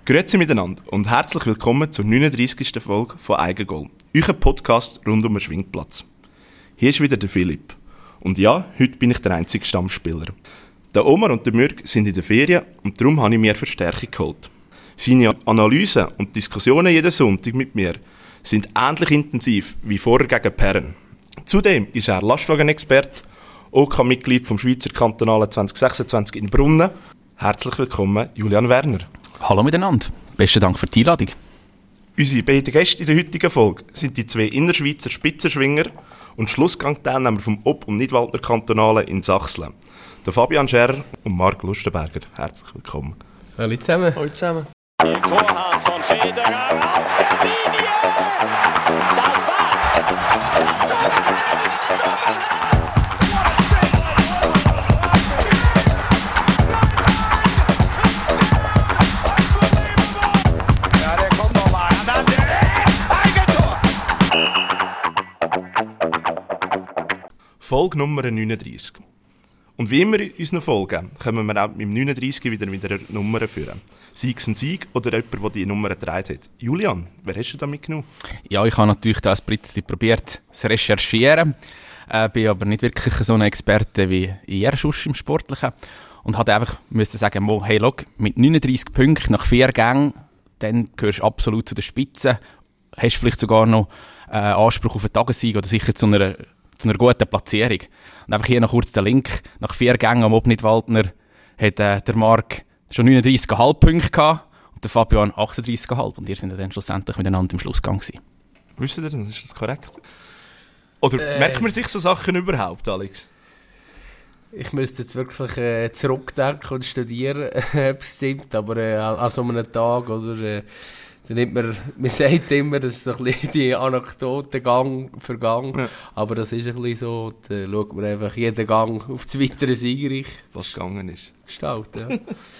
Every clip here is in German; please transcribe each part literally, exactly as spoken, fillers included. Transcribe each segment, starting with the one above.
Grüezi miteinander und herzlich willkommen zur neununddreißigsten Folge von Eigengoal, eurem Podcast rund um den Schwingplatz. Hier ist wieder der Philipp. Und ja, heute bin ich der einzige Stammspieler. Der Omar und der Mürg sind in der Ferien und darum habe ich mir Verstärkung geholt. Seine Analysen und Diskussionen jeden Sonntag mit mir sind ähnlich intensiv wie vorher gegen Perren. Zudem ist er Lastwagenexperte, OK-Mitglied vom Schweizer Kantonalen zwanzig sechsundzwanzig in Brunnen. Herzlich willkommen, Julian Werner. Hallo miteinander. Besten Dank für die Einladung. Unsere beiden Gäste in der heutigen Folge sind die zwei Innerschweizer Spitzenschwinger und Schlussgang-Teilnehmer vom Ob- und Nidwaldner Kantonalen in Sachsen. Der Fabian Scherer und Marc Lustenberger. Herzlich willkommen. Hallo zusammen. Hallo zusammen. Vorhand von Federer auf der Linie. Das war's. Ja, der kommt noch mal. Eigentor. Folge Nummer neununddreißig. Und wie immer in unseren Folgen können wir auch mit dem neununddreißig wieder wieder eine Nummer führen. Sei es ein Sieg oder jemand, der die Nummer getragen hat. Julian, wer hast du da mitgenommen? Ja, ich habe natürlich da ein bisschen probiert zu recherchieren. Äh, bin aber nicht wirklich so ein Experte wie ihr sonst im Sportlichen. Und hatte einfach müssen sagen, mo, hey, look, mit neununddreißig Punkten nach vier Gängen, dann gehörst du absolut zu der Spitze. Hast vielleicht sogar noch äh, Anspruch auf einen Tagessieg oder sicher zu einer, zu einer guten Platzierung. Und einfach hier noch kurz den Link. Nach vier Gängen am Ob-Nidwaldner hat äh, der Marc schon neununddreißig Komma fünf Punkte gehabt und der Fabian achtunddreißig Komma fünf. Und ihr seid dann schlussendlich miteinander im Schlussgang gewesen. Wisst ihr das? Ist das korrekt? Oder Äh. merkt man sich so Sachen überhaupt, Alex? Ich müsste jetzt wirklich äh, zurückdenken und studieren, ob es stimmt, aber äh, an so einem Tag, oder, äh, dann nimmt man, man sagt immer, das ist so ein bisschen die Anekdote Gang für Gang, Ja. aber das ist ein bisschen so, da schaut man einfach jeden Gang auf das weitere Siegreich Was gegangen ist. gestalten. Ja.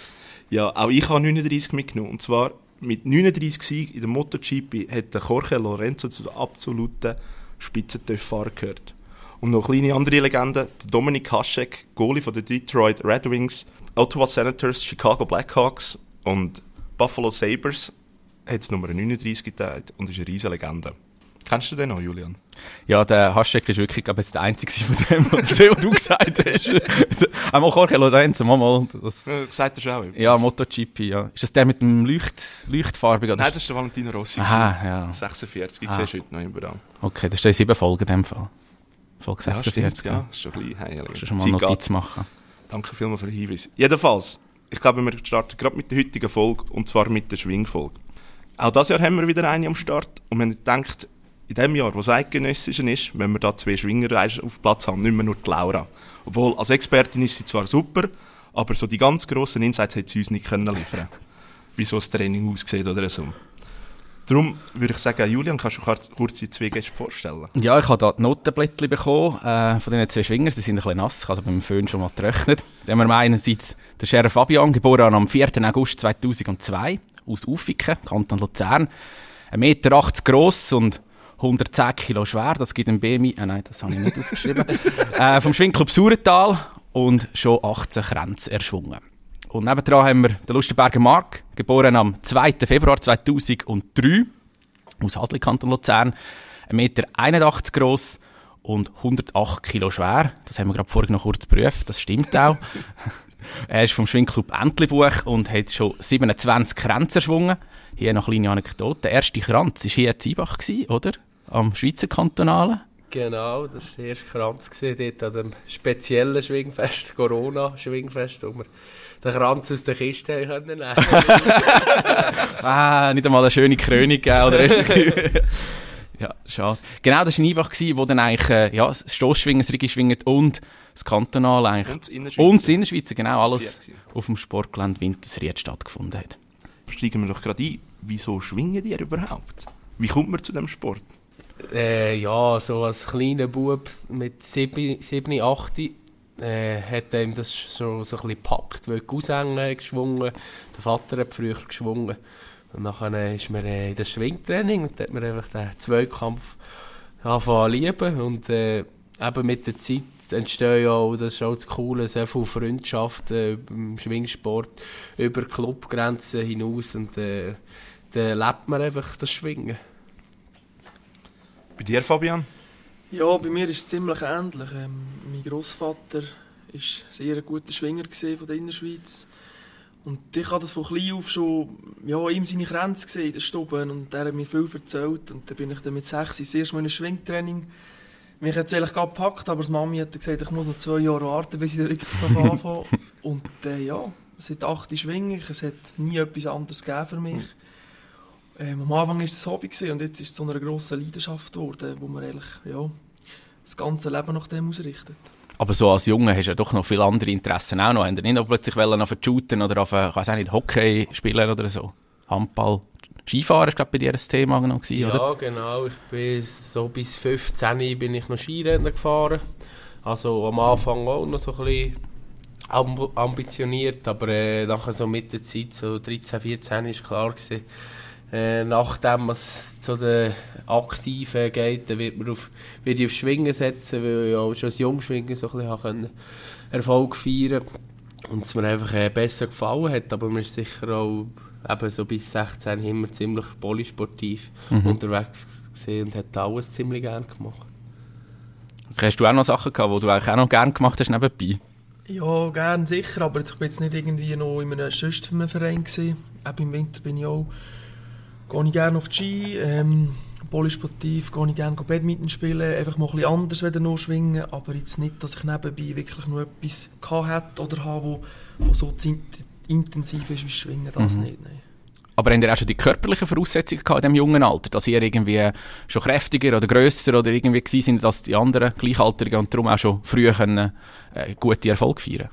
Ja, auch ich habe neununddreißig mitgenommen. Und zwar mit neununddreißig Siegen in der MotoGP hat der Jorge Lorenzo zu den absoluten Spitzentöpffahrer gehört. Und noch kleine andere Legenden, der Dominik Hašek, Goalie von den Detroit Red Wings, Ottawa Senators, Chicago Blackhawks und Buffalo Sabres, hat es Nummer neununddreißig geteilt und ist eine riesige Legende. Kennst du den noch, Julian? Ja, der Hašek ist wirklich, glaube ich, der einzige von dem, was du gesagt hast. Einmal Jorge Lorenzo, mal, mal. Das, Ja, sagt er schon auch. ja, MotoGP, ja. Ist das der mit dem Leucht, Leuchtfarbigen? Nein, das ist der Valentino Rossi. Aha, ja. sechsundvierzig, ich Ah. sehe es heute noch überall. Okay, das ist in sieben Folgen in dem Fall. Folge Ja, sechsundvierzig. stimmt, ja, ist schon ein bisschen heilig. Kannst du schon mal Zeit eine geht. Notiz machen. Danke vielmals für den Hinweis. Jedenfalls, ich glaube, wir starten gerade mit der heutigen Folge, und zwar mit der Schwingfolge. Auch dieses Jahr haben wir wieder eine am Start und wir haben gedacht, in dem Jahr, wo es eidgenössisch ist, wenn wir da zwei Schwinger auf Platz haben, nicht mehr nur die Laura. Obwohl, als Expertin ist sie zwar super, aber so die ganz grossen Insights hat sie uns nicht können liefern. Wie so das Training aussieht oder so. Darum würde ich sagen, Julian, kannst du kurz kurz die zwei Gäste vorstellen? Ja, ich habe hier die Notenblättchen bekommen äh, von diesen zwei Schwingern. Sie sind ein bisschen nass, ich habe also beim Föhn schon mal getrocknet. Dann haben wir einerseits den Scherer Fabian, geboren am vierten August zweitausendzwei, aus Uffiken, Kanton Luzern. ein Meter achtzig gross und hundertzehn Kilo schwer. Das gibt ein B M I, äh, nein, das habe ich nicht aufgeschrieben. äh, vom Schwingclub Sauertal und schon achtzehn Kränze erschwungen. Und nebendran haben wir den Lustenberger Marc, geboren am zweiten Februar zweitausenddrei, aus Hasli, Kanton Luzern. ein Meter einundachtzig gross und hundertacht Kilo schwer. Das haben wir gerade vorhin noch kurz geprüft, das stimmt auch. Er ist vom Schwingclub Entlebuch und hat schon siebenundzwanzig Kränze erschwungen. Hier noch eine kleine Anekdote. Der erste Kranz war hier in Ziebach, oder? Am Schweizer Kantonalen. Genau, das war der erste Kranz gewesen, dort an dem speziellen Schwingfest, Corona-Schwingfest, wo wir den Kranz aus der Kiste haben können nehmen. Ah, nicht einmal eine schöne Krönung gegeben, oder? Ja, schade. Genau, das war ein Einbach, wo dann eigentlich äh, ja, das Stossschwingen, das Rigi-Schwingen und das Kantonal eigentlich Und das Innerschweizer. und das Innerschweizer, genau, alles Vier auf dem Sportgelände Wintersried stattgefunden hat. Steigen wir doch gerade ein. Wieso schwingen die überhaupt? Wie kommt man zu dem Sport? Äh, ja, so als kleiner Bub mit sieben, acht äh, hat ihm das schon so ein bisschen gepackt, weil die Cousine haben geschwungen, der Vater hat früher geschwungen. Und dann äh, ist man äh, in das Schwingtraining und hat man einfach den Zweikampf angefangen zu lieben. Und äh, eben mit der Zeit entstehen ja auch, das ist auch das Coole, sehr viele Freundschaften im Schwingsport über Clubgrenzen hinaus und äh, dann lebt man einfach das Schwingen. Bei dir, Fabian? Ja, bei mir ist es ziemlich ähnlich. Ähm, mein Grossvater war ein sehr guter Schwinger von der Innerschweiz. Und ich habe das von klein auf schon ja, ihm seine Grenze gesehen in der Stube. Und er hat mir viel erzählt. Und dann bin ich dann mit sechs das erste Mal in ein Schwingtraining. Mich hat es eigentlich gerade gepackt, aber die Mami hat gesagt, ich muss noch zwei Jahre warten, bis ich dann wirklich anfange. Und äh, ja, es hat acht schwinge ich, es hat nie etwas anderes gegeben für mich. Ähm, am Anfang war es ein Hobby gewesen, und jetzt ist es zu einer grossen Leidenschaft geworden, wo man eigentlich ja, das ganze Leben nach dem ausrichtet. Aber so als Junge hast du ja doch noch viele andere Interessen auch noch. Hast du nicht noch plötzlich auf shooten oder auf, ich weiss auch nicht, Hockey spielen oder so? Handball, Skifahren war glaube bei dir ein Thema noch gewesen, ja, oder? Ja, genau. Ich bin so bis fünfzehn bin ich noch Skirennen gefahren. Also am Anfang auch noch so ein bisschen amb- ambitioniert, aber äh, nachher so mit der Zeit, so dreizehn, vierzehn, ist klar gewesen, Äh, nachdem es zu den Aktiven geht, dann wird man auf, wird auf Schwingen setzen, weil ich auch schon als Jungschwingen so ein bisschen Erfolg feiern konnte und es mir einfach äh, besser gefallen hat, aber man ist sicher auch eben so bis sechzehn immer ziemlich polysportiv mhm. unterwegs gewesen und hat alles ziemlich gerne gemacht. Okay, hast du auch noch Sachen gehabt, die du eigentlich auch noch gerne gemacht hast nebenbei? Ja, gerne sicher, aber ich war jetzt nicht irgendwie noch in einem sonstigen Verein gewesen. Auch im Winter bin ich auch gehe ich gerne auf die Ski, ähm, polysportiv, gehe ich gerne Badminton spielen, einfach mal ein bisschen anders als nur schwingen, aber jetzt nicht, dass ich nebenbei wirklich noch etwas hatte oder habe, wo, wo so intensiv ist wie Schwingen, das mhm. nicht, nein. Aber habt ihr auch schon die körperlichen Voraussetzungen gehabt in diesem jungen Alter, dass ihr irgendwie schon kräftiger oder grösser oder irgendwie gewesen sind als die anderen Gleichaltrigen und darum auch schon früh können, äh, gute Erfolge feiern?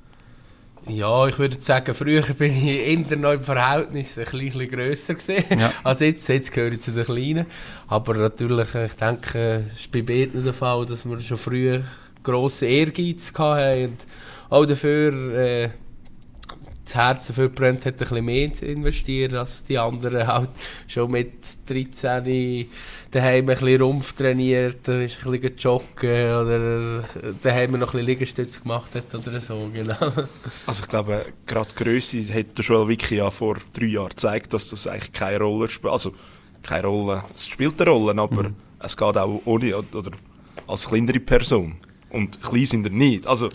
Ja, ich würde sagen, früher bin ich eher noch im Verhältnis ein bisschen grösser gewesen. Ja. Also jetzt, jetzt gehöre ich zu den Kleinen. Aber natürlich, ich denke, es ist bei beiden der Fall, dass wir schon früh grossen Ehrgeiz hatten und auch dafür äh, das Herz dafür brennt hat, ein bisschen mehr zu investieren als die anderen. Halt schon mit dreizehn daheim ein bisschen Rumpf trainiert, ist ein bisschen joggen oder daheim noch ein bisschen Liegestütze gemacht hat oder so, genau. Also ich glaube, gerade die Grösse hat der Joel Wicki ja vor drei Jahren gezeigt, dass das eigentlich keine Rolle spielt. Also keine Rolle, es spielt eine Rolle, aber mhm. es geht auch ohne oder als kleinere Person. Und klein sind er nicht. Also,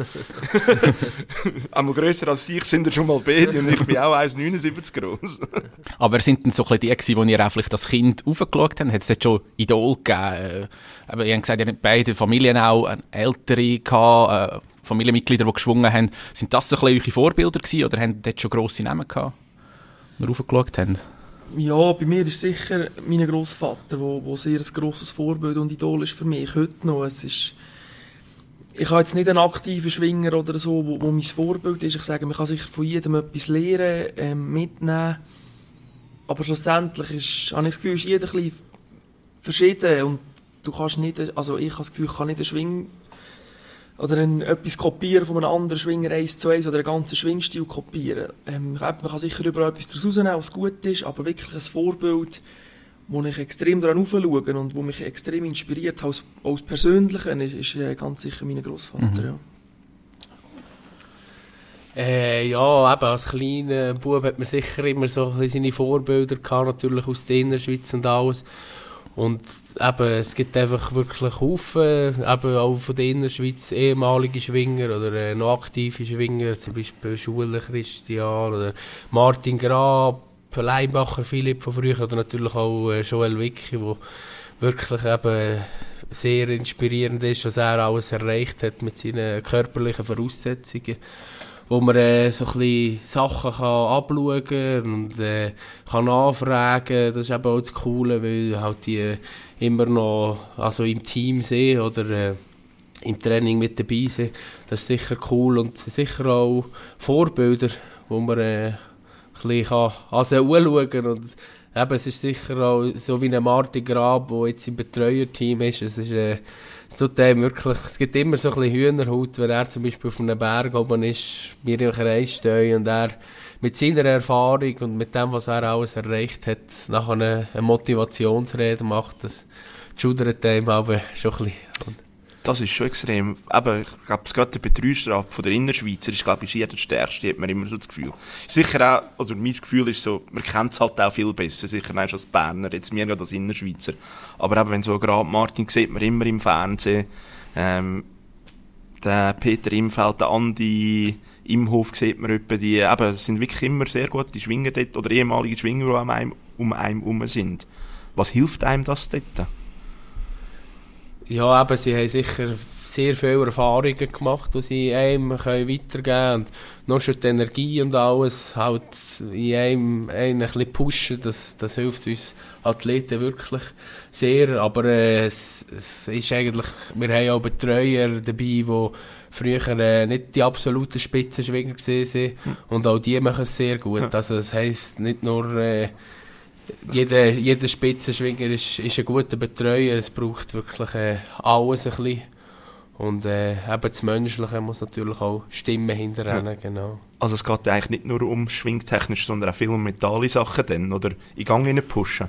einmal grösser als ich sind er schon mal beide und ich bin auch eins Komma neunundsiebzig groß. Aber sind denn so ein bisschen die, die ihr auch vielleicht als Kind aufgeschaut habt? Hat es jetzt schon Idol gegeben? Aber ihr habt gesagt, ihr habt beide Familien auch ältere gehabt, äh, Familienmitglieder, die geschwungen haben. Sind das so ein bisschen eure Vorbilder gewesen oder haben dort schon grosse Namen gehabt, die ihr aufgeschaut habt? Ja, bei mir ist sicher mein Grossvater, der sehr ein grosses Vorbild und Idol ist für mich heute noch. Es ist Ich habe jetzt nicht einen aktiven Schwinger oder so, wo, wo mein Vorbild ist. Ich sage, man kann sicher von jedem etwas lernen, ähm, mitnehmen. Aber schlussendlich ist, habe ich das Gefühl, ist jeder ein bisschen verschieden. Und du kannst nicht, also ich habe das Gefühl, ich kann nicht einen Schwing oder ein, etwas kopieren von einem anderen Schwinger eins zu eins oder einen ganzen Schwingstil kopieren. Ähm, man kann sicher überall etwas daraus rausnehmen, was gut ist, aber wirklich ein Vorbild, wo ich extrem daran aufschaue und wo mich extrem inspiriert hat, aus, aus Persönlichen, ist, ist äh, ganz sicher mein Grossvater. Mhm. Ja. Äh, ja, eben als kleiner Bub hat man sicher immer so seine Vorbilder gehabt, natürlich aus der Innerschweiz und alles. Und eben, es gibt einfach wirklich Haufen, eben auch von der Innerschweiz ehemalige Schwinger oder äh, noch aktive Schwinger, zum Beispiel Schuler Christian oder Martin Grab, Leinbacher Philipp von früher oder natürlich auch äh, Joel Wicki, der wirklich eben sehr inspirierend ist, was er alles erreicht hat mit seinen körperlichen Voraussetzungen, wo man äh, so ein bisschen Sachen kann abschauen und äh, kann nachfragen. Das ist eben auch das Coole, weil halt die äh, immer noch also im Team sind oder äh, im Training mit dabei sind. Das ist sicher cool und sicher auch Vorbilder, wo man äh, ein bisschen kann also anschauen kann. Und eben, es ist sicher auch so wie ein Martin Grab, der jetzt im Betreuerteam ist. Es ist äh, so dem wirklich, es gibt immer so ein bisschen Hühnerhaut, wenn er zum Beispiel auf einem Berg oben ist, wir im Kreis stehen und er mit seiner Erfahrung und mit dem, was er alles erreicht hat, nachher eine, eine Motivationsrede macht, das schudert ihm aber schon ein bisschen. Das ist schon extrem. Eben, ich glaube, gerade der Betreuerstab von der Innerschweizer ist, glaube ich, hier der stärkste, hat man immer so das Gefühl. Sicher auch, also mein Gefühl ist so, man kennt es halt auch viel besser, sicher auch als Berner, jetzt mir ja als Innerschweizer. Aber eben, wenn so gerade Martin sieht man immer im Fernsehen, ähm, der Peter Imfeld, der Andi Imhof sieht man etwa, die, eben, es sind wirklich immer sehr gute Schwinger dort, oder ehemalige Schwinger, die um einem, um einem herum sind. Was hilft einem das dort? Ja, eben, sie haben sicher sehr viele Erfahrungen gemacht, die sie einem weitergeben können. Und nur schon die Energie und alles halt in einem, einem ein bisschen pushen, das, das hilft uns Athleten wirklich sehr. Aber äh, es, es ist eigentlich, wir haben auch Betreuer dabei, die früher äh, nicht die absoluten Spitzenschwinger gesehen sind. Hm. Und auch die machen es sehr gut. Ja. Also das heisst nicht nur... Äh, Jeder, jeder Spitzenschwinger ist, ist ein guter Betreuer, es braucht wirklich äh, alles ein bisschen. Und äh, eben das Menschliche muss natürlich auch Stimmen hinterrennen, ja. Genau. Also es geht eigentlich nicht nur um schwingtechnisch, sondern auch viel um mentale Sachen dann, oder in Gang rein pushen?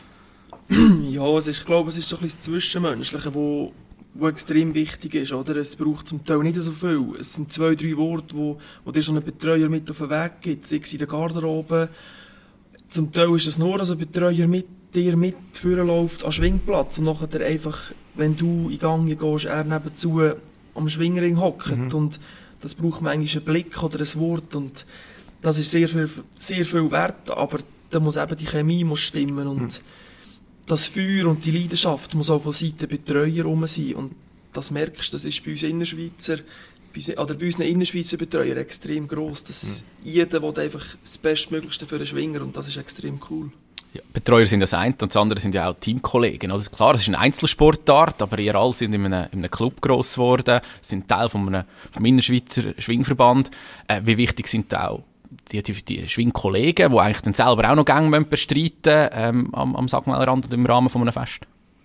Ja, es ist, ich glaube, es ist so ein bisschen das Zwischenmenschliche, wo, wo extrem wichtig ist, oder? Es braucht zum Teil nicht so viel. Es sind zwei, drei Worte, wo, wo dir so ein Betreuer mit auf den Weg gibt, sei es in der Garderobe. Zum Teil ist es nur, dass ein Betreuer mit dir mitführen läuft am Schwingplatz und nachher einfach, wenn du in Gang gehst, er nebenzu am Schwingring hockt. Mhm. Und das braucht manchmal einen Blick oder ein Wort und das ist sehr viel, sehr viel wert, aber da muss eben die Chemie muss stimmen und mhm. das Feuer und die Leidenschaft muss auch von Seiten der Betreuer rum sein und das merkst du, das ist bei uns Innerschweizer oder bei unseren Innerschweizer Betreuern extrem gross, dass mhm. jeder will einfach das Bestmöglichste für den Schwinger und das ist extrem cool. Ja, Betreuer sind das eine und das andere sind ja auch Teamkollegen. Also klar, es ist eine Einzelsportart, aber ihr alle sind in einem, in einem Club gross geworden, sind Teil von einem, vom Innerschweizer Schwingverband. Äh, wie wichtig sind auch die, die, die Schwingkollegen, die eigentlich dann selber auch noch Gänge bestreiten ähm, am, am Sagmelerrand oder im Rahmen von einem Fest?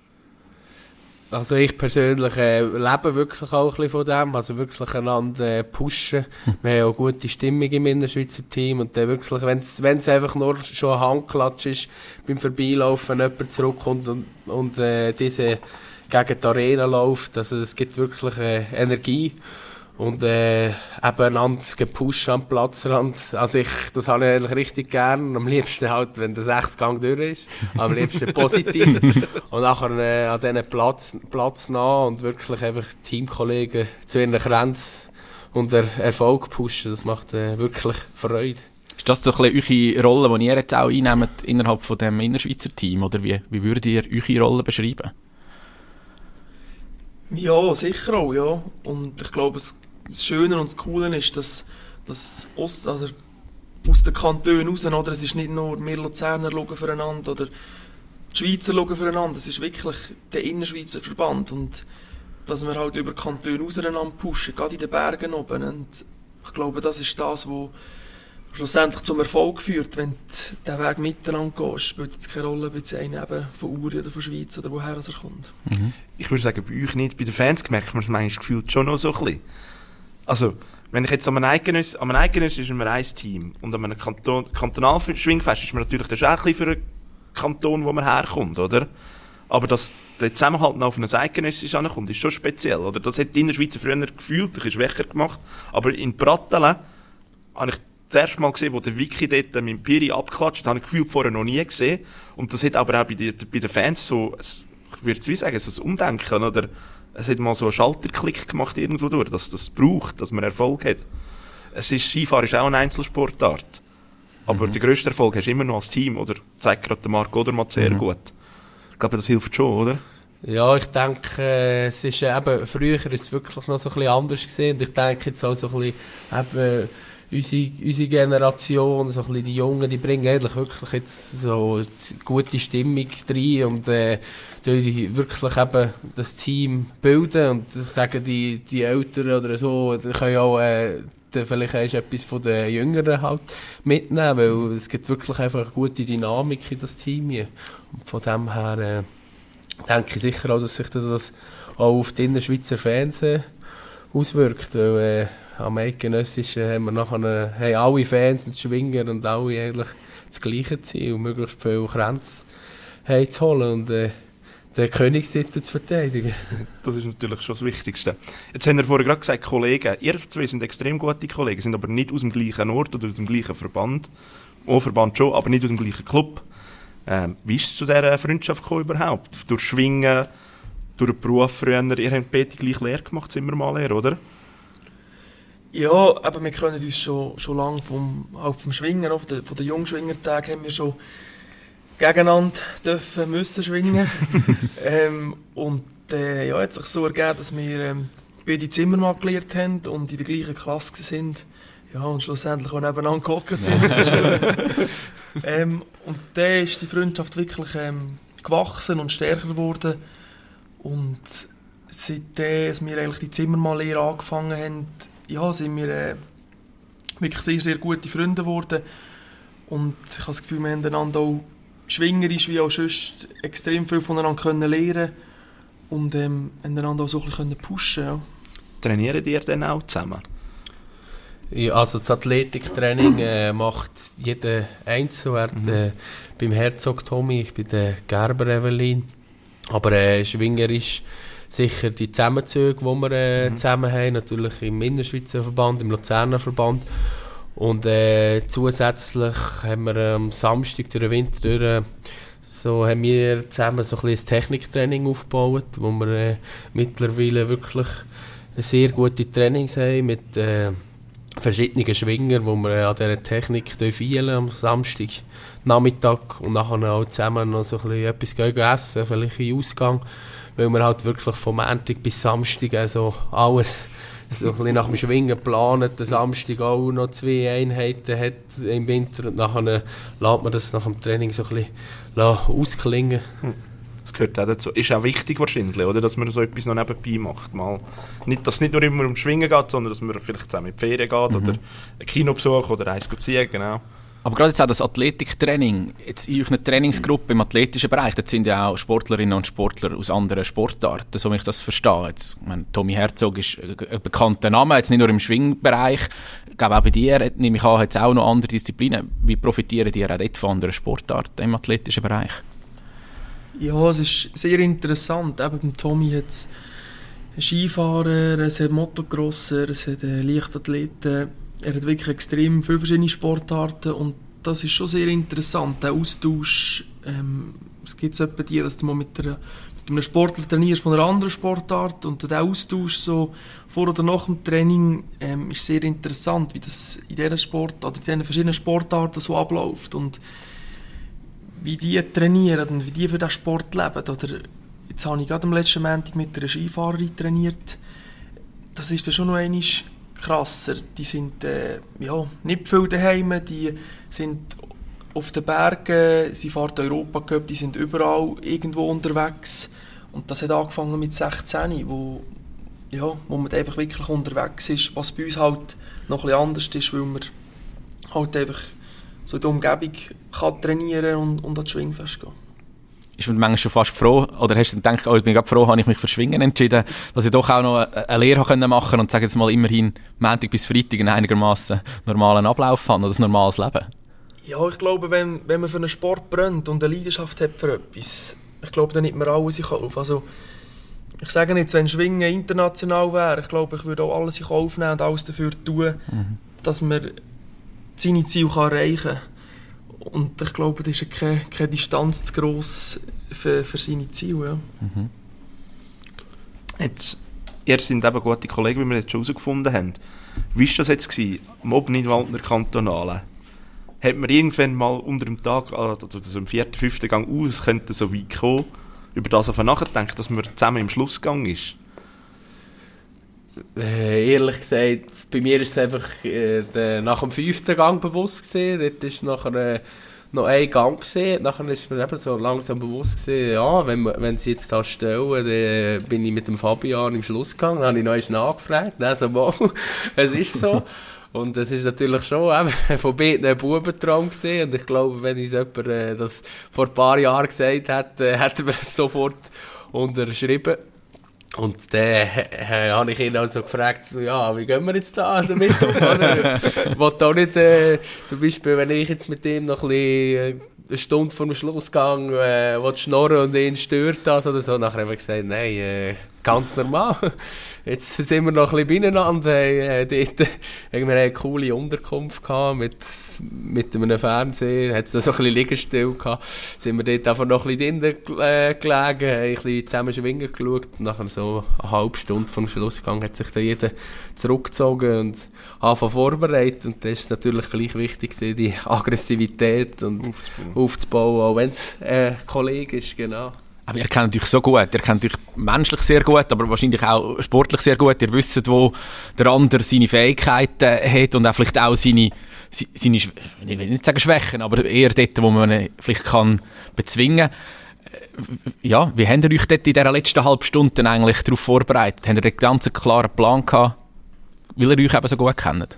Also ich persönlich äh, lebe wirklich auch ein bisschen von dem, also wirklich einander äh, pushen. Hm. Wir haben auch gute Stimmung im Innerschweizer Team und dann wirklich, wenn es einfach nur schon ein Handklatsch ist, beim Vorbeilaufen jemand zurückkommt und, und äh, diese gegen die Arena läuft, also es gibt wirklich äh, Energie und äh, eben einander gepusht am Platzrand. Also ich, das habe ich eigentlich richtig gern. Am liebsten halt, wenn der Sechsgang durch ist. Am liebsten positiv. Und nachher äh, an diesen Platz, Platz nah und wirklich einfach Teamkollegen zu ihren Grenzen und der Erfolg pushen. Das macht äh, wirklich Freude. Ist das so ein bisschen eure Rolle, die ihr jetzt auch einnehmt innerhalb von dem Innerschweizer Team? Oder wie, wie würdet ihr eure Rolle beschreiben? Ja, sicher auch, ja. Und ich glaube, es, das Schöne und das Coole ist, dass, dass aus, also aus den Kantonen raus, oder, es ist nicht nur wir Luzerner schauen füreinander oder die Schweizer schauen füreinander, es ist wirklich der Innerschweizer Verband und dass wir halt über Kantone auseinander pushen, gerade in den Bergen oben. Und ich glaube, das ist das, was schlussendlich zum Erfolg führt, wenn du den Weg miteinander gehst. Spielt es keine Rolle, ob jetzt einer eben von Uri oder von Schweiz oder woher er kommt. Mhm. Ich würde sagen, bei euch nicht. Bei den Fans merkt man es manchmal gefühlt schon noch so ein bisschen. Also, wenn ich jetzt an einem Eidgenöss, an einem Eidgenöss ist immer ein Team und an einem Kanton, Kantonalschwingfest ist man natürlich das auch ein bisschen für einen Kanton, wo man herkommt, oder? Aber dass der Zusammenhalt noch auf einen Eidgenössisch ankommt, ist schon speziell, oder? Das hat die Innerschweizer früher gefühlt, ich ist schwächer gemacht, aber in Pratteln habe ich das erste Mal gesehen, wo der Vicky dort mit dem Piri abklatscht, habe ich gefühlt vorher noch nie gesehen. Und das hat aber auch bei, die, bei den Fans so, ich würde es wie sagen, so ein Umdenken, oder? Es hat mal so einen Schalterklick gemacht irgendwo durch, dass das braucht, dass man Erfolg hat. Es ist, Skifahren ist auch eine Einzelsportart. Aber mhm. den grössten Erfolg hast du immer noch als Team, oder? Zeigt gerade Marc Odermatt sehr mhm. gut. Ich glaube, das hilft schon, oder? Ja, ich denke, äh, es ist äh, eben, früher ist es wirklich noch so ein bisschen anders gesehen. Und ich denke jetzt auch so ein bisschen, eben, unsere, unsere Generation, so ein bisschen die Jungen, die bringen eigentlich wirklich jetzt so gute Stimmung rein und äh, die wirklich eben das Team bilden. Und ich sage, die, die Älteren oder so, die können auch äh, vielleicht erst etwas von den Jüngeren halt mitnehmen, weil es gibt wirklich einfach eine gute Dynamik in das Team hier. Und von dem her äh, denke ich sicher auch, dass sich das auch auf die Innerschweizer Fans äh, auswirkt, weil äh, am Eidgenössischen haben wir nachher eine, haben alle Fans und Schwinger und alle eigentlich das gleiche Ziel, möglichst viele Kränze zu holen und äh, den Königstitel zu verteidigen. Das ist natürlich schon das Wichtigste. Jetzt haben wir vorher gerade gesagt, Kollegen. Ihr zwei sind extrem gute Kollegen, sind aber nicht aus dem gleichen Ort oder aus dem gleichen Verband. Oh, Verband schon, aber nicht aus dem gleichen Club. Ähm, wie ist es zu dieser Freundschaft gekommen überhaupt? Durch Schwingen, durch den Beruf früher. Ihr habt beide gleich Lehre gemacht, sind wir mal Lehre, oder? Ja, aber wir können uns schon, schon lange vom, auch vom Schwingen, auch von den, von den Jungschwingertagen haben wir schon gegeneinander dürfen, müssen schwingen. ähm, und äh, ja, hat sich so ergeben, dass wir ähm, beide Zimmermann gelernt haben und in der gleichen Klasse sind. Ja, und schlussendlich auch nebeneinander gehockt sind. ähm, und dann ist die Freundschaft wirklich ähm, gewachsen und stärker geworden. Und seitdem als wir eigentlich die Zimmermann-Lehre angefangen haben, ja, sind wir äh, wirklich sehr, sehr gute Freunde geworden. Und ich habe das Gefühl, wir haben einander auch schwingerisch wie auch sonst extrem viel voneinander können lernen und ähm, einander auch so ein bisschen pushen. Ja. Trainieren ihr dann auch zusammen? Ja, also das Athletiktraining äh, macht jeder einzeln. Er, mhm. äh, beim Herzog Tommy, ich bin der Gerber Evelyn. Aber äh, schwingerisch sicher die Zusammenzüge, die wir äh, mhm. zusammen haben, natürlich im Innerschweizer Verband, im Luzerner Verband. Und äh, zusätzlich haben wir am Samstag durch den Winter durch, so haben wir zusammen so ein bisschen ein Techniktraining aufgebaut, wo wir äh, mittlerweile wirklich sehr gute Trainings haben mit äh, verschiedenen Schwingern, wo wir an dieser Technik feilen am Samstag Nachmittag und nachher auch zusammen noch so ein bisschen etwas gehen essen, vielleicht in Ausgang, weil wir halt wirklich vom Montag bis Samstag also alles so ein bisschen nach dem Schwingen planen, der Samstag auch noch zwei Einheiten hat im Winter und nachher lässt man das nach dem Training so ein bisschen ausklingen. Das gehört auch dazu. Ist auch wichtig wahrscheinlich, oder? Dass man so etwas noch nebenbei macht. Mal nicht, dass es nicht nur immer um Schwingen geht, sondern dass man vielleicht zusammen in die Ferien geht mhm. oder einen Kinobesuch oder eins ziehen, genau. Aber gerade jetzt auch das Athletiktraining, jetzt in eurer Trainingsgruppe im athletischen Bereich, das sind ja auch Sportlerinnen und Sportler aus anderen Sportarten, so wie ich das verstehe. Jetzt, ich meine, Tommy Herzog ist ein bekannter Name, jetzt nicht nur im Schwingbereich. Ich glaube, auch bei dir, nehme ich an, hat es auch noch andere Disziplinen. Wie profitieren die auch dort von anderen Sportarten im athletischen Bereich? Ja, es ist sehr interessant. Eben beim Tommy hat es Skifahrer, es hat Motocrosser, es hat Leichtathleten. Er hat wirklich extrem viele verschiedene Sportarten und das ist schon sehr interessant, der Austausch. Ähm, es gibt so etwa die, dass du mal mit, der, mit einem Sportler trainierst von einer anderen Sportart und der Austausch so vor oder nach dem Training ähm, ist sehr interessant, wie das in dieser Sport oder in diesen verschiedenen Sportarten so abläuft und wie die trainieren und wie die für diesen Sport leben. Oder jetzt habe ich gerade am letzten Montag mit einer Skifahrerin trainiert. Das ist dann schon noch einmal krasser. Die sind äh, ja, nicht viel daheim, die sind auf den Bergen, sie fahren Europacup, die sind überall irgendwo unterwegs. Und das hat angefangen mit sechzehn, wo, ja, wo man einfach wirklich unterwegs ist, was bei uns halt noch ein bisschen anders ist, weil man halt einfach so in der Umgebung kann trainieren und, und an das Schwingfest gehen. Ist man manchmal schon fast froh, oder hast du gedacht, oh, ich bin gerade froh, habe ich mich für Schwingen entschieden, dass ich doch auch noch eine Lehre machen konnte und sage jetzt mal immerhin Montag bis Freitag einen einigermaßen normalen Ablauf haben oder ein normales Leben? Ja, ich glaube, wenn, wenn man für einen Sport brennt und eine Leidenschaft hat für etwas, ich glaube, dann nimmt man alles in Kauf. Also, ich sage jetzt, wenn Schwingen international wäre, ich glaube, ich würde auch alles in Kauf nehmen und alles dafür tun, mhm. dass man seine Ziele erreichen kann. Und ich glaube, das ist keine, keine Distanz zu gross für, für seine Ziele. Ja. Mhm. Jetzt, ihr seid eben gute Kollegen, wie wir jetzt schon herausgefunden haben. Wie war das jetzt gewesen, am Obnidwaldner Kantonalen? Hat man irgendwann mal unter dem Tag, also im vierten, fünften Gang aus, es könnte so weit kommen, über das auf nachdenken, dass man zusammen im Schlussgang ist? Äh, ehrlich gesagt, bei mir ist es einfach äh, der, nach dem fünften Gang bewusst gewesen. Dort ist nachher äh, noch ein Gang gewesen. Nachher ist mir eben so langsam bewusst gewesen, ja, wenn, wenn sie jetzt da stellen, dann bin ich mit dem Fabian im Schlussgang. Dann habe ich noch einmal nachgefragt. Dann so, wow, es ist so. Und das ist natürlich schon eben von beiden ein Bubentraum gewesen. Und ich glaube, wenn uns jemand äh, das vor ein paar Jahren gesagt hätte, äh, hätten wir es sofort unterschrieben. Und dann äh, habe ich ihn also gefragt, so, ja, wie gehen wir jetzt da damit um? Oder? Ich will auch nicht, äh, zum Beispiel, wenn ich jetzt mit ihm noch ein bisschen eine Stunde vor dem Schlussgang, äh, wo die Schnorren und ihn stört das oder so. Nachher haben wir gesagt, nein, äh, ganz normal. Jetzt sind wir noch ein bisschen beieinander. Äh, dort, äh, wir hatten eine coole Unterkunft gehabt mit, mit einem Fernseher. Hat es so ein bisschen Liegestill gehabt. Sind wir dort einfach noch ein bisschen drinnen äh, gelegen, haben ein bisschen zusammen schwingen geschaut. Und nachher so eine halbe Stunde vor dem Schlussgang hat sich dann jeder zurückgezogen und angefangen vorbereitet. Und das ist natürlich gleich wichtig, die Aggressivität und aufzubauen, aufzubauen auch wenn es äh, ein Kollege ist, genau. Aber ihr kennt euch so gut, ihr kennt euch menschlich sehr gut, aber wahrscheinlich auch sportlich sehr gut. Ihr wisst, wo der andere seine Fähigkeiten hat und auch vielleicht auch seine, seine, ich will nicht sagen Schwächen, aber eher dort, wo man ihn vielleicht kann bezwingen kann. Ja, wie habt ihr euch dort in dieser letzten halben Stunde eigentlich darauf vorbereitet? Habt ihr einen ganz klaren Plan gehabt, weil ihr euch eben so gut kennt?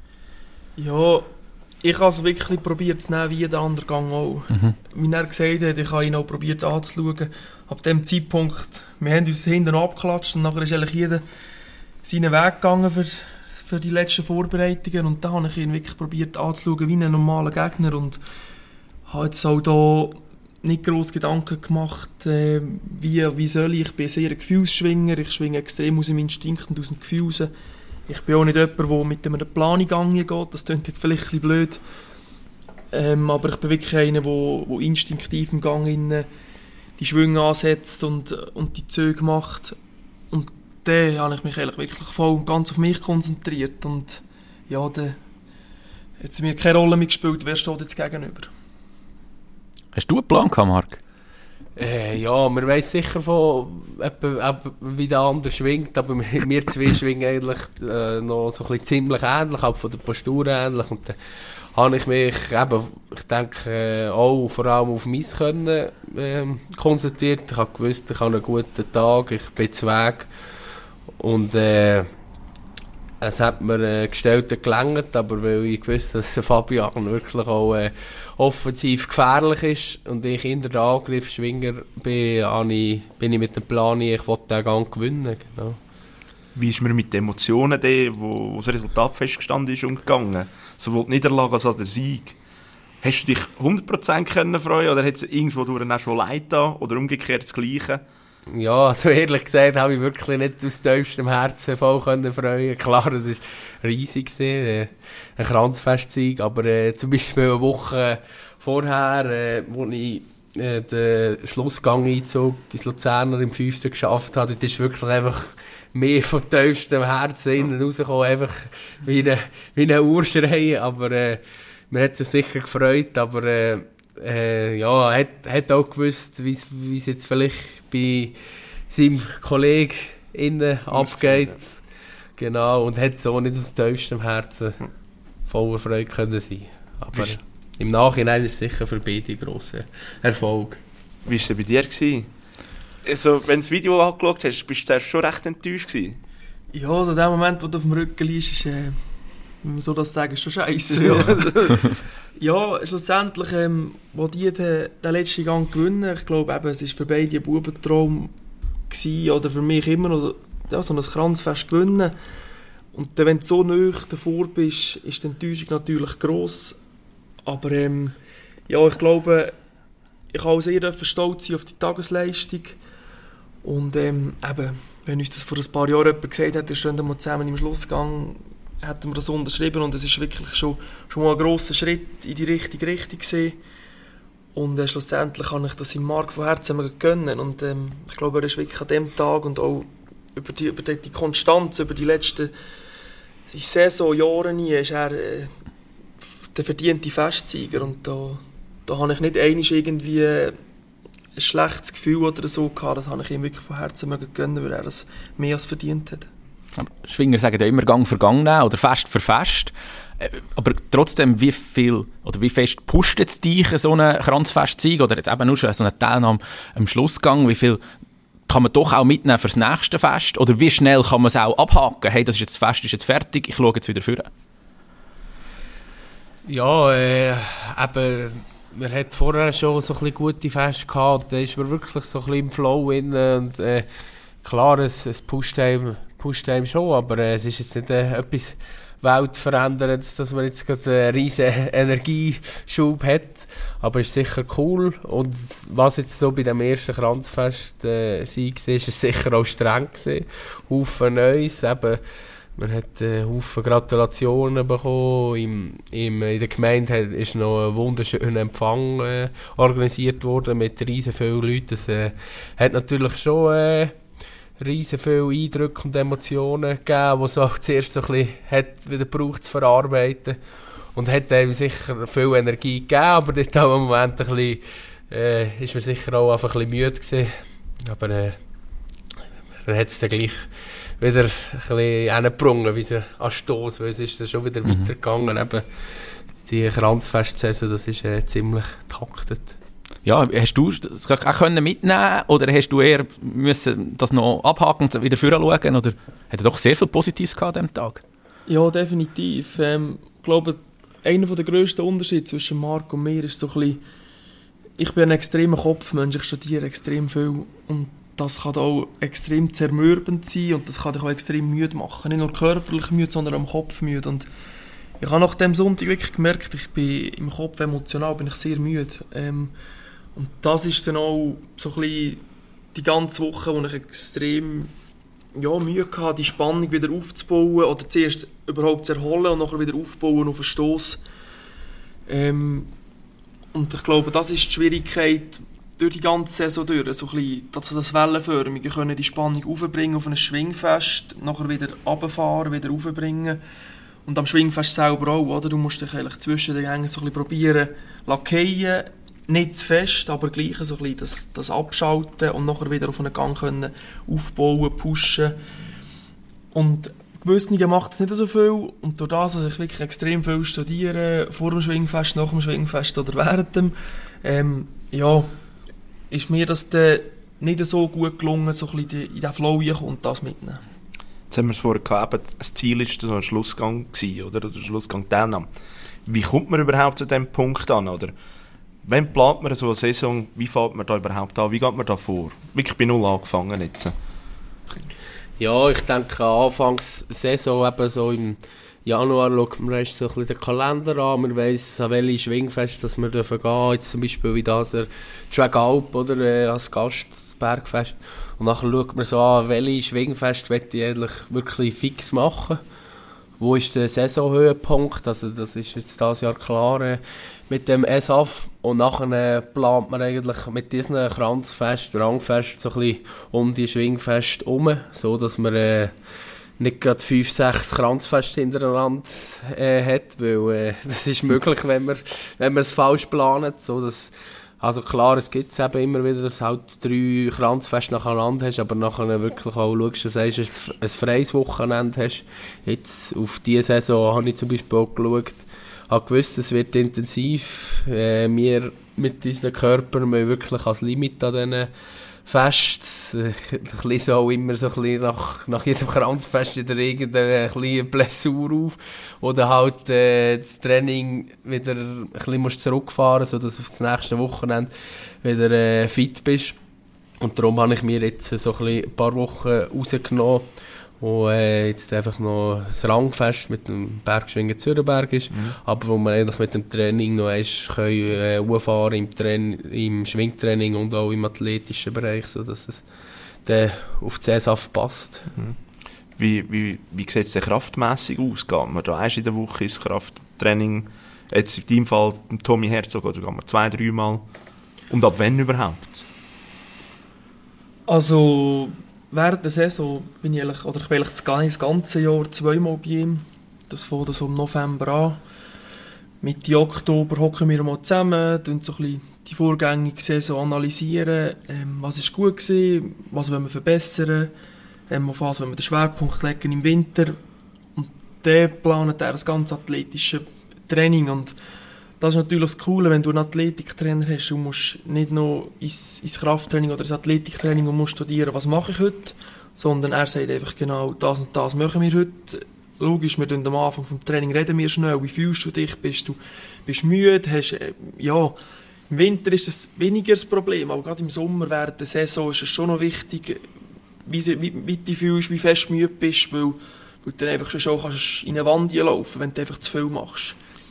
Ja, ich habe es wirklich probiert zu nehmen, wie der andere Gang auch. Mhm. Wie er gesagt hat, ich habe ihn auch probiert anzuschauen. Ab dem Zeitpunkt, wir haben uns hinten abgeklatscht und nachher ist eigentlich jeder seinen Weg gegangen für, für die letzten Vorbereitungen. Und da habe ich ihn wirklich probiert anzuschauen wie einen normalen Gegner und habe jetzt auch da nicht gross Gedanken gemacht, äh, wie, wie soll ich. Ich bin sehr ein Gefühlsschwinger, ich schwinge extrem aus dem Instinkt und aus dem Gefühl raus. Ich bin auch nicht jemand, der mit einem Plan in Gang geht, das klingt jetzt vielleicht ein bisschen blöd, ähm, aber ich bin wirklich einer, der, der instinktiv im Gang innen die Schwünge ansetzt und, und die Züge macht. Und da habe ich mich eigentlich wirklich voll und ganz auf mich konzentriert und ja, da hat es mir keine Rolle mehr gespielt, wer steht jetzt gegenüber. Hast du einen Plan gehabt, Marc? Äh, ja, man weiss sicher von, etwa, wie der andere schwingt, aber wir zwei schwingen eigentlich äh, noch so ein bisschen ziemlich ähnlich, auch von der Postur ähnlich. Und dann habe ich mich eben, ich denke, äh, auch vor allem auf mein Können äh, konzentriert. Ich habe gewusst, ich habe einen guten Tag, ich bin zu Weg. Und äh, es hat mir äh, gestellt gelangt, aber weil ich gewusst habe, dass Fabian wirklich auch äh, offensiv gefährlich ist und ich in der Angriffsschwinger bin, ich, bin ich mit dem Plan, ich will den Gang gewinnen. Genau. Wie ist man mit den Emotionen, die, wo, wo das Resultat festgestanden ist, umgegangen? Sowohl die Niederlage als auch der Sieg. Hast du dich hundert Prozent können freuen oder hat es irgendwo durch auch schon leid da oder umgekehrt das Gleiche? Ja, also ehrlich gesagt habe ich wirklich nicht aus tiefstem Herzen voll können freuen. Klar, es war riesig, äh, ein Kranzfestsieg, aber äh, zum Beispiel eine Woche vorher, äh, wo ich äh, den Schlussgang einzog, ins Luzerner im Fünften geschafft habe, das ist wirklich einfach mehr von tiefstem Herzen innen rausgekommen, einfach wie eine, wie eine Urschrei, aber äh, man hat sich sicher gefreut, aber äh, Äh, ja, er hat, hat auch gewusst, wie es jetzt vielleicht bei seinem Kollegen innen abgeht. Genau, und hat so nicht aus tiefstem Herzen voller Freude können sein. Aber Wisch. Im Nachhinein ist es sicher für beide ein grosser Erfolg. Wie war es bei dir? Also, wenn du das Video angeschaut hast, bist du zuerst schon recht enttäuscht gewesen? Ja, also der Moment, wo du auf dem Rücken liegst, ist, äh, wenn man so das sagen, ist schon scheiße. Ja. Ja, schlussendlich, ähm, wo die den, den letzten Gang gewinnen, ich glaube, eben, es war für beide ein Bubentraum gewesen, oder für mich immer noch ja, so ein Kranzfest gewinnen. Und dann, wenn du so nahe davor bist, ist die Enttäuschung natürlich gross. Aber ähm, ja, ich glaube, ich kann auch sehr stolz sein auf die Tagesleistung. Und ähm, eben, wenn uns das vor ein paar Jahren jemand gesagt hat, wir stehen mal zusammen im Schlussgang, hätten wir das unterschrieben und es ist wirklich schon, schon mal ein grosser Schritt in die richtige Richtung gewesen. Und äh, schlussendlich kann ich das im Markt von Herzen gönnen und ähm, ich glaube, er ist wirklich an dem Tag und auch über die, über die, die Konstanz, über die letzten Saisonjahre nie, ist er äh, der verdiente Festsieger und da, da habe ich nicht einmal irgendwie ein schlechtes Gefühl oder so gehabt, das habe ich ihm wirklich von Herzen gönnen, weil er das mehr als verdient hat. Schwinger sagen ja immer Gang für Gang nehmen oder Fest für Fest. Aber trotzdem, wie viel oder wie fest pusht jetzt dich so einen Kranzfestsieg oder jetzt eben nur schon so eine Teilnahme am Schlussgang? Wie viel kann man doch auch mitnehmen fürs nächste Fest? Oder wie schnell kann man es auch abhaken? Hey, das ist jetzt das Fest, ist jetzt fertig, ich schaue jetzt wieder vor. Ja, äh, eben, man hat vorher schon so ein bisschen gute Feste gehabt, da ist man wirklich so ein bisschen im Flow drin und äh, klar, es, es pusht einem pusht einem schon, aber äh, es ist jetzt nicht äh, etwas Welt verändert, dass man jetzt gerade einen riesen Energieschub hat. Aber es ist sicher cool. Und was jetzt so bei dem ersten Kranzfest äh, war, ist es sicher auch streng gewesen. Haufen Neues, eben, man hat äh, Haufen Gratulationen bekommen. Im, im, in der Gemeinde hat, ist noch ein wunderschöner Empfang äh, organisiert worden mit riesen vielen Leuten. Das äh, hat natürlich schon äh, riesen viele Eindrücke und Emotionen gegeben, die es auch zuerst so ein bisschen hat wieder gebraucht zu verarbeiten. Und hat einem sicher viel Energie gegeben, aber dort auch im Moment ein bisschen, äh, ist man sicher auch einfach ein bisschen müde gewesen. Aber äh, man hat es dann gleich wieder ein bisschen hingebrungen, wie so an Stoss, weil es ist dann schon wieder mhm. weitergegangen. Eben, die Kranzfestsaison, das ist äh, ziemlich taktet. Ja, hast du das auch können mitnehmen oder hast du eher müssen das noch abhaken und wieder vorher schauen? Oder hat er doch sehr viel Positives gehabt an diesem Tag? Ja, definitiv. Ähm, ich glaube, einer der grössten Unterschiede zwischen Marc und mir ist so ein bisschen, ich bin ein extremer Kopfmensch, ich studiere extrem viel und das kann auch extrem zermürbend sein und das kann dich auch extrem müde machen. Nicht nur körperlich müde, sondern auch im Kopf müde. Und ich habe nach dem Sonntag wirklich gemerkt, ich bin im Kopf emotional bin ich sehr müde. Ähm, und das ist dann auch so ein bisschen die ganze Woche, wo ich extrem ja, Mühe hatte, die Spannung wieder aufzubauen oder zuerst überhaupt zu erholen und nachher wieder aufbauen auf einen Stoss. Ähm, und ich glaube, das ist die Schwierigkeit durch die ganze Saison durch, so ein bisschen, dass das Wellenförmige können die Spannung aufbringen auf ein Schwingfest, nachher wieder runterfahren, wieder aufbringen. Und am Schwingfest selber auch, oder? Du musst dich eigentlich zwischen den Gängen so ein bisschen probieren, lackieren, nicht zu fest, aber gleich so ein bisschen das, das Abschalten und nachher wieder auf einen Gang können aufbauen, pushen. Und Gewissungen macht es nicht so viel und durch das, dass ich wirklich extrem viel studiere, vor dem Schwingfest, nach dem Schwingfest oder während dem, ähm, ja, ist mir das dann nicht so gut gelungen, so ein bisschen in den Flow reinkommen und das mitnehmen. Jetzt haben wir es vorher gehabt, das Ziel war so ein Schlussgang gewesen, oder? Oder der Schlussgang Teilnahme. Wie kommt man überhaupt zu diesem Punkt an, oder? Wann plant man so eine Saison, wie fängt man da überhaupt an, wie geht man da vor? Wirklich bei null angefangen jetzt. Ja, ich denke, anfangs Saison, eben so im Januar schaut man erst so ein bisschen den Kalender an, man weiss, an welche Schwingfest dass wir dürfen gehen, jetzt zum Beispiel wie das der Tragalp oder äh, als Gast, das Bergfest. Und nachher schaut man so an, welche Schwingfest möchte ich eigentlich wirklich fix machen. Wo ist der Saisonhöhepunkt? Also das ist jetzt dieses Jahr klar äh, mit dem S A F. Und nachher äh, plant man eigentlich mit diesen Kranzfest, Rangfest so ein bisschen um die Schwingfest herum, so dass man äh, nicht gerade fünf, sechs Kranzfeste hintereinander äh, hat, weil äh, das ist möglich, wenn man, wenn man es falsch plant, so dass also klar, es gibt es eben immer wieder, dass du halt drei Kranzfeste nacheinander hast, aber nachher wirklich auch schaust, du sagst, dass du ein freies Wochenende hast. Jetzt auf diese Saison habe ich zum Beispiel auch geschaut, habe gewusst, es wird intensiv. Äh, wir mit unseren Körpern müssen wirklich als Limit an diesen Festen. Ich lese auch immer so ein bisschen nach, nach jedem Kranzfest wieder irgendeine kleine Blessur auf. Oder halt äh, das Training wieder ein bisschen musst zurückfahren, sodass du auf das nächste Wochenende wieder äh, fit bist. Und darum habe ich mir jetzt so ein, bisschen ein paar Wochen rausgenommen, wo äh, jetzt einfach noch das Rangfest mit dem Bergschwingen Zürichberg ist, mhm. aber wo man eigentlich mit dem Training noch erst können, äh, hochfahren im, Train- im Schwingtraining und auch im athletischen Bereich, sodass es dann auf die S A F passt. Mhm. Wie, wie, wie sieht es denn kraftmässig aus? Geht man da erst in der Woche ins Krafttraining? Jetzt in deinem Fall Tommy Herzog, oder geht man zwei, dreimal? Und ab wann überhaupt? Also während der Saison bin ich eigentlich, oder ich bin eigentlich das ganze Jahr zweimal bei ihm. Das fängt so im November an. Mitte Oktober hocken wir mal zusammen, tun so ein bisschen die vorgängige Saison analysieren. Ähm, was ist gut gewesen, was wollen wir verbessern, ähm, auf was wollen wir den Schwerpunkt legen im Winter. Und dann planet er das ganze athletische Training. Und das ist natürlich das Coole, wenn du einen Athletiktrainer hast. Du musst nicht noch ins, ins Krafttraining oder ins Athletiktraining und musst studieren, was mache ich heute, sondern er sagt einfach genau, das und das machen wir heute. Logisch, wir reden am Anfang des Trainings reden wir schnell, wie fühlst du dich, bist du bist müde, hast, äh, ja, im Winter ist das weniger das Problem, aber gerade im Sommer während der Saison ist es schon noch wichtig, wie, wie, wie du fühlst, wie fest du müde bist, weil weil du dann einfach schon, schon kannst in eine Wand laufen, wenn du einfach zu viel machst.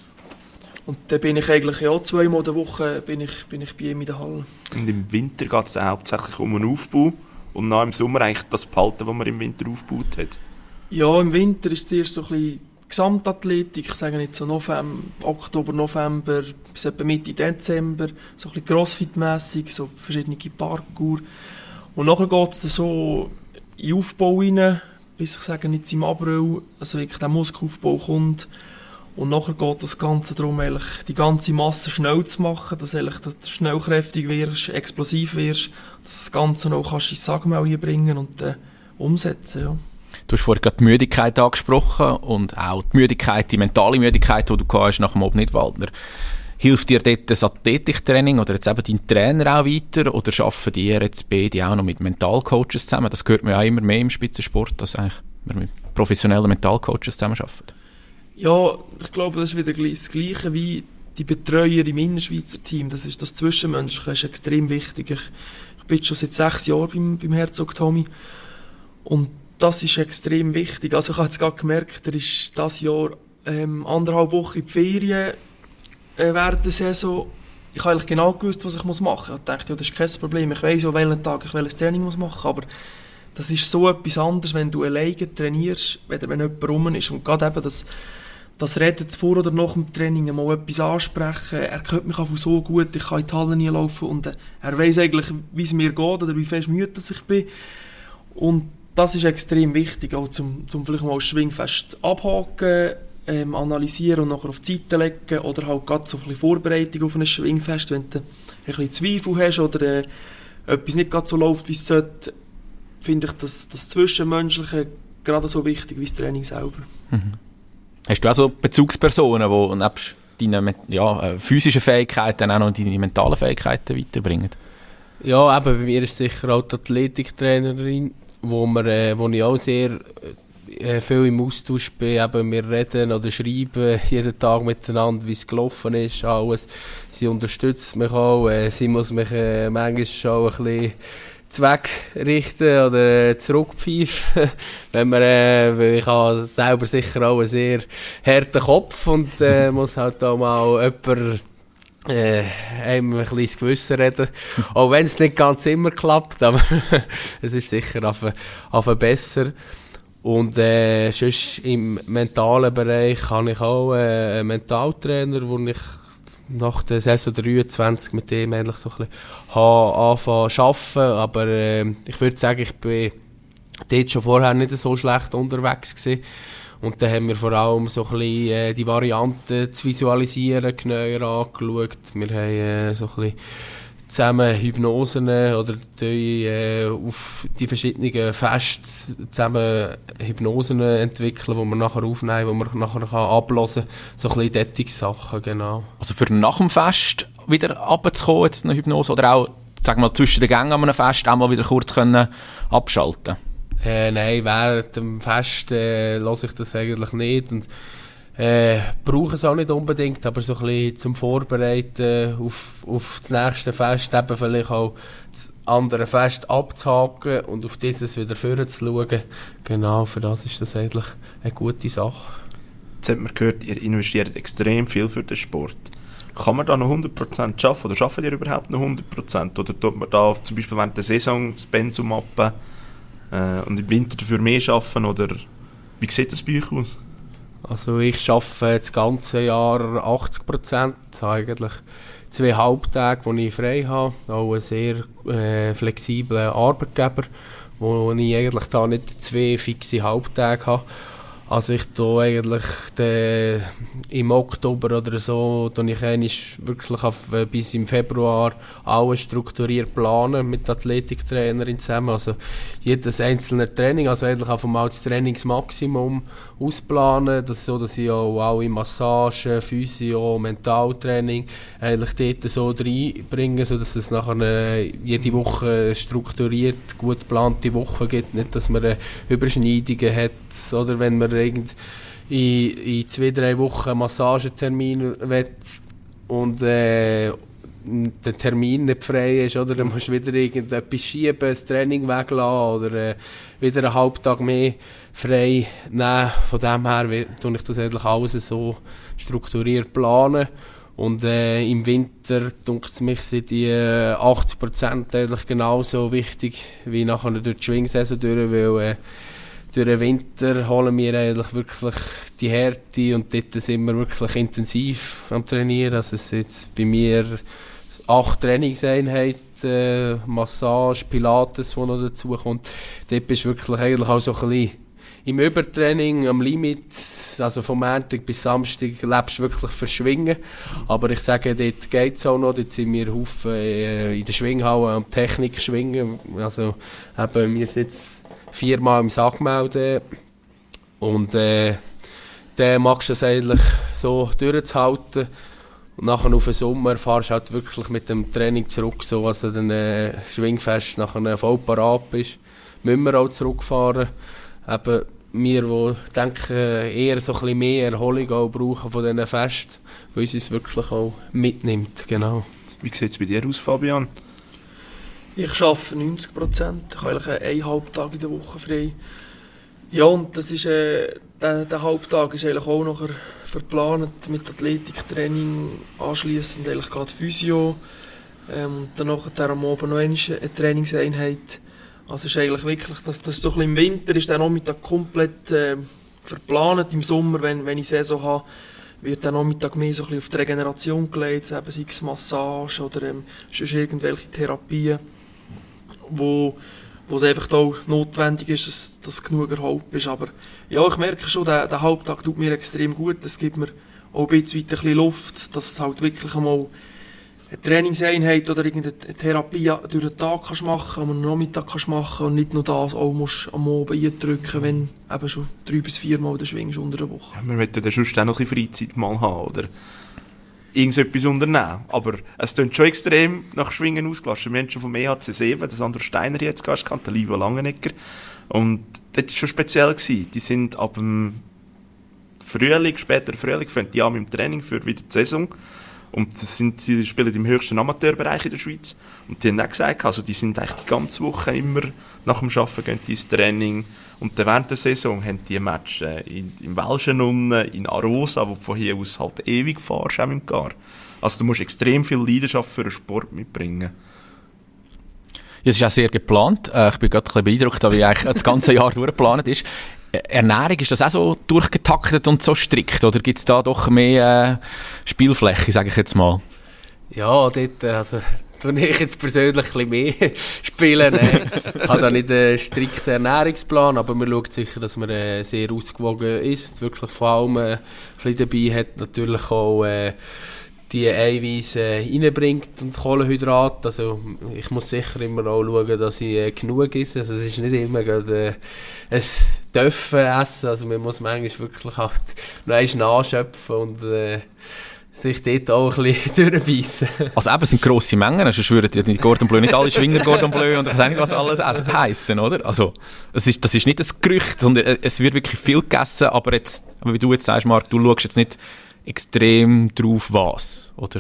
Und dann bin ich eigentlich ja zweimal in der Woche bin ich, bin ich bei ihm in der Halle. Und im Winter geht es dann hauptsächlich um den Aufbau und nach im Sommer eigentlich das behalten, was man im Winter aufgebaut hat? Ja, im Winter ist es erst so ein bisschen Gesamtathletik, ich sage nicht so November, Oktober, November bis etwa Mitte Dezember, so ein bisschen Crossfit-mässig, so verschiedene Parkour. Und nachher geht es so in den Aufbau rein, bis ich sage jetzt im April, also wirklich der Muskelaufbau kommt. Und nachher geht das Ganze darum, eigentlich die ganze Masse schnell zu machen, dass, eigentlich, dass du schnellkräftig wirst, explosiv wirst, dass du das Ganze noch kannst ins Sagmehl bringen und äh, umsetzen. Ja. Du hast vorhin gerade die Müdigkeit angesprochen und auch die Müdigkeit, die mentale Müdigkeit, die du hast nach dem Obnitwaldner. Hilft dir dort das Athletiktraining oder jetzt eben dein Trainer auch weiter oder arbeiten die jetzt beide auch noch mit Mentalcoaches zusammen? Das hört man ja auch immer mehr im Spitzensport, dass eigentlich wir mit professionellen Mentalcoaches zusammenarbeiten. Ja, ich glaube, das ist wieder das Gleiche wie die Betreuer im Innerschweizer Team. Das ist das Zwischenmenschliche, ist extrem wichtig. Ich, ich bin schon seit sechs Jahren beim, beim Herzog Tommy und das ist extrem wichtig. Also ich habe jetzt gerade gemerkt, er ist dieses Jahr ähm, anderthalb Wochen in die Ferien äh, während der Saison. Ich habe eigentlich genau gewusst, was ich machen muss. Ich dachte, ja, das ist kein Problem. Ich weiss ja, welchen Tag ich welches Training muss machen muss. Aber das ist so etwas anderes, wenn du alleine trainierst, wenn jemand rum ist. Und gerade eben das, das Reden vor oder nach dem Training mal etwas ansprechen. Er kennt mich einfach so gut, ich kann in die Halle nie laufen. Und er weiss eigentlich, wie es mir geht oder wie fest müde ich bin. Und das ist extrem wichtig, auch zum, zum vielleicht mal das Schwingfest abhaken, ähm, analysieren und nachher auf die Seite legen oder halt gerade so ein bisschen Vorbereitung auf ein Schwingfest, wenn du ein bisschen Zweifel hast oder äh, etwas nicht gerade so läuft, wie es sollte, finde ich das, das Zwischenmenschliche gerade so wichtig wie das Training selber. Mhm. Hast du auch so Bezugspersonen, die nebst deinen ja, physischen Fähigkeiten auch noch deine mentalen Fähigkeiten weiterbringen? Ja, eben, bei mir ist sicher auch die Athletiktrainerin, wo, wir, äh, wo ich auch sehr äh, viel im Austausch bin. Eben, wir reden oder schreiben jeden Tag miteinander, wie es gelaufen ist. Alles. Sie unterstützt mich auch. Äh, sie muss mich äh, manchmal auch ein bisschen zweckrichten oder äh, zurückpfeifen. Wenn man, äh, weil ich habe selber sicher auch einen sehr harten Kopf und äh, muss halt auch mal jemand Äh, einem ein bisschen ins Gewissen reden. Auch wenn es nicht ganz immer klappt, aber es ist sicher auf, auf besser. Und äh, sonst im mentalen Bereich habe ich auch äh, einen Mentaltrainer, wo ich nach der Saison dreiundzwanzig mit dem eigentlich so ein bisschen habe angefangen zu arbeiten. Aber äh, ich würde sagen, ich bin dort schon vorher nicht so schlecht unterwegs gewesen. Und dann haben wir vor allem so ein bisschen äh, die Varianten zu visualisieren genauer angeschaut. Wir haben äh, so ein bisschen zusammen Hypnosen oder die, äh, auf die verschiedenen Feste zusammen Hypnosen entwickeln, die wir nachher aufnehmen, die man nachher kann abhören kann. So ein bisschen solche Sachen, genau. Also für nach dem Fest wieder runterzukommen, jetzt eine Hypnose, oder auch sag mal, zwischen den Gängen an einem Fest auch mal wieder kurz können abschalten? Äh, nein, während dem Fest äh, höre ich das eigentlich nicht und äh, brauche es auch nicht unbedingt, aber so ein bisschen zum Vorbereiten auf, auf das nächste Fest, eben vielleicht auch das andere Fest abzuhaken und auf dieses wieder vorzuschauen. Genau, für das ist das eigentlich eine gute Sache. Jetzt hat man gehört, ihr investiert extrem viel für den Sport. Kann man da noch hundert Prozent arbeiten oder schaffen ihr überhaupt noch hundert Prozent? Oder tut man da zum Beispiel während der Saison das Pensum ab äh, und im Winter dafür mehr arbeiten? Oder wie sieht das bei euch aus? Also ich arbeite das ganze Jahr achtzig Prozent, eigentlich zwei Halbtage, die ich frei habe. Auch ein sehr äh, flexibler Arbeitgeber, wo ich eigentlich da nicht zwei fixe Halbtage habe. Also ich tue eigentlich de, im Oktober oder so, tue ich eigentlich wirklich auf, bis im Februar alles strukturiert planen mit der Athletiktrainerin zusammen. Also jedes einzelne Training, also eigentlich auf einmal das Trainingsmaximum ausplanen, das so, dass ich auch, auch in Massage, Physio, Mentaltraining eigentlich dort so reinbringe, sodass es nachher eine, jede Woche strukturiert, gut geplante Woche gibt, nicht, dass man eine Überschneidungen hat, oder wenn man irgend in, in zwei, drei Wochen Massagetermin will und äh, der Termin nicht frei ist, oder? Dann musst du wieder irgendetwas schieben, das Training weglassen oder äh, wieder einen Halbtag mehr frei nehmen. Von dem her tue ich das eigentlich alles so strukturiert planen. Und äh, im Winter denke ich mich, sind die äh, achtzig Prozent eigentlich genauso wichtig wie nachher durch die Schwingsaison durch, weil äh, durch den Winter holen wir eigentlich wirklich die Härte und dort sind wir wirklich intensiv am Trainieren. Also es sind jetzt bei mir acht Trainingseinheiten, äh, Massage, Pilates, die noch dazu kommt. Dort bist du wirklich eigentlich auch so ein bisschen im Übertraining, am Limit. Also vom Montag bis Samstag lebst du wirklich für Schwingen. Aber ich sage, dort geht es auch noch. Dort sind wir Haufen äh, in der Schwinghalle am Technik schwingen. Also eben, wir sind jetzt viermal im Sack melden. Und äh, dann magst du es eigentlich so durchzuhalten. Und nachher auf den Sommer fahrst du halt wirklich mit dem Training zurück, so dass du dann äh, schwingfest nachher voll parat bist. Müssen wir auch zurückfahren. Eben, wir, die denken, eher so ein bisschen mehr Erholung auch brauchen von diesen Festen, weil es uns wirklich auch mitnimmt. Genau. Wie sieht es bei dir aus, Fabian? Ich arbeite neunzig Prozent. Ich habe eigentlich einen Halbtag in der Woche frei. Ja, und das ist, äh, der, der Halbtag ist eigentlich auch noch verplant mit Athletiktraining, anschliessend eigentlich gerade Physio. Ähm, dann nachher am Abend noch eine Trainingseinheit. Also ist eigentlich wirklich, das, das ist so ein bisschen im Winter ist der Nachmittag komplett äh, verplant. Im Sommer, wenn, wenn ich Saison habe, wird der Nachmittag mehr so ein bisschen auf die Regeneration gelegt, eben sei es Massage oder ähm, sonst irgendwelche Therapien, wo, wo es einfach auch notwendig ist, dass, dass genug erholt ist. Aber ja, ich merke schon, der, der Halbtag tut mir extrem gut. Es gibt mir auch ein bisschen, ein bisschen Luft, dass es halt wirklich einmal eine Trainingseinheit oder irgendeine Therapie durch den Tag kannst machen, am Nachmittag kannst machen und nicht nur das auch musst am Abend eindrücken, wenn eben schon drei bis vier Mal schwingst unter der Woche. Ja, wir möchten dann sonst auch noch ein bisschen Freizeit mal haben, oder irgendetwas unternehmen. Aber es klingt schon extrem nach Schwingen ausgelassen. Wir haben schon vom E H C sieben, das Sandro Steiner jetzt Gast gehabt, der Livio Langenegger. Und das war schon speziell gewesen. Die sind ab dem Frühling, später Frühling, fangen die an mit dem Training für wieder die Saison. Und das sind, sie spielen im höchsten Amateurbereich in der Schweiz. Und die haben auch gesagt, also die sind eigentlich die ganze Woche immer nach dem Arbeiten gehen die ins Training. Und dann während der Saison haben die Match in, im Welschen unten, in Arosa, wo du von hier aus halt ewig fahrst, auch im Gar. Also du musst extrem viel Leidenschaft für den Sport mitbringen. Ja, es ist auch sehr geplant. Äh, ich bin gerade ein bisschen beeindruckt, wie eigentlich das ganze Jahr durchgeplant ist. Ernährung, ist das auch so durchgetaktet und so strikt? Oder gibt es da doch mehr äh, Spielfläche, sage ich jetzt mal? Ja, dort, also, tue ich jetzt persönlich ein bisschen mehr spielen. Äh. Ich habe da nicht einen strikten Ernährungsplan, aber man schaut sicher, dass man äh, sehr ausgewogen ist. Wirklich vor allem äh, ein bisschen dabei hat, natürlich auch äh, die Eiweiße äh, reinbringt und Kohlenhydrate. Also ich muss sicher immer auch schauen, dass ich äh, genug esse. Also es ist nicht immer gerade, äh, ein Dürfen essen. Also man muss manchmal wirklich halt noch einmal nachschöpfen und äh, sich dort auch ein bisschen durchbeissen. Also eben, es sind grosse Mengen, sonst würden ja die Cordon Bleu nicht alle Schwinger Cordon Bleu und ich weiß nicht, was alles heissen, oder? Also, es ist, das ist nicht ein Gerücht, sondern es wird wirklich viel gegessen, aber jetzt, aber wie du jetzt sagst, Marc, du schaust jetzt nicht extrem drauf was, oder?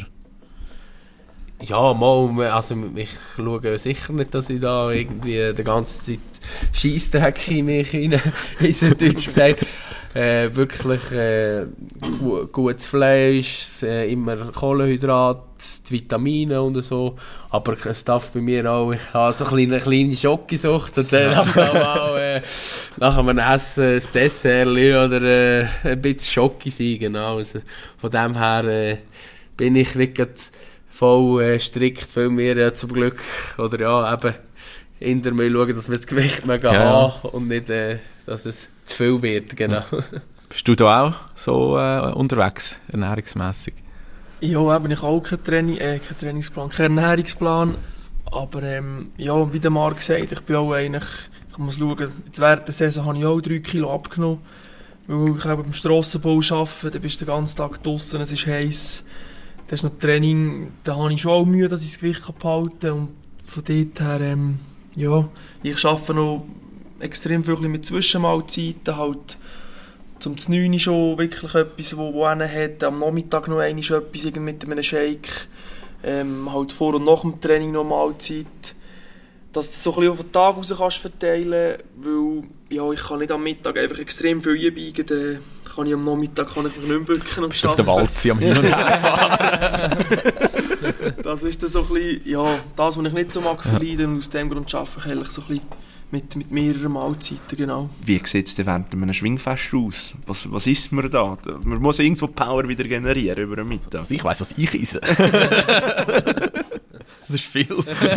Ja, mal, also ich schaue sicher nicht, dass ich da irgendwie die ganze Zeit Scheissdreck in mich rein, ist es deutsch gesagt. Äh, wirklich äh, gu- gutes Fleisch, äh, immer Kohlenhydrate, die Vitamine und so. Aber es darf bei mir auch, ich habe so eine kleine, kleine Schokosucht und dann darf auch äh, nach einem Essen ein Dessert oder äh, ein bisschen Schoki sein. Genau. Also, von dem her äh, bin ich nicht voll äh, strikt, weil wir ja zum Glück, oder ja, eben in der Müll schauen, dass wir das Gewicht mögen ja. haben und nicht, äh, dass es zu viel wird, genau. Bist du da auch so äh, unterwegs, ernährungsmässig? Ja, eben, ich habe auch keinen, Training, äh, keinen Trainingsplan, keinen Ernährungsplan, aber ähm, ja, wie der Marc sagt, ich bin auch eigentlich, ich muss schauen, jetzt während der Saison habe ich auch drei Kilo abgenommen, weil ich auch beim Strassenbau arbeite, dann bist du den ganzen Tag draussen, es ist heiß, dann ist noch Training, da habe ich schon auch Mühe, dass ich das Gewicht behalten kann und von dort her, ähm, ja, ich arbeite noch extrem viel mit Zwischenmahlzeiten, halt zum neun schon wirklich etwas, wo, wo einer hat, am Nachmittag noch einmal etwas mit einem Shake, ähm, halt vor und nach dem Training noch Mahlzeit, dass du das so ein bisschen auf den Tag raus kannst verteilen, weil ja, ich kann nicht am Mittag einfach extrem viel einbiegen, dann kann ich am Nachmittag kann ich mich nicht mehr bücken und bist auf der Walze am Hin- und Herfahren. Das ist dann so ein bisschen, ja, das, was ich nicht so mag verleiden, und aus dem Grund arbeite ich eigentlich so ein bisschen mit, mit mehreren Mahlzeiten, genau. Wie sieht es denn während einem Schwingfest aus? Was, was isst man da? Man muss irgendwo Power wieder generieren über den Mittag. Also ich weiss, was ich esse. Das ist viel.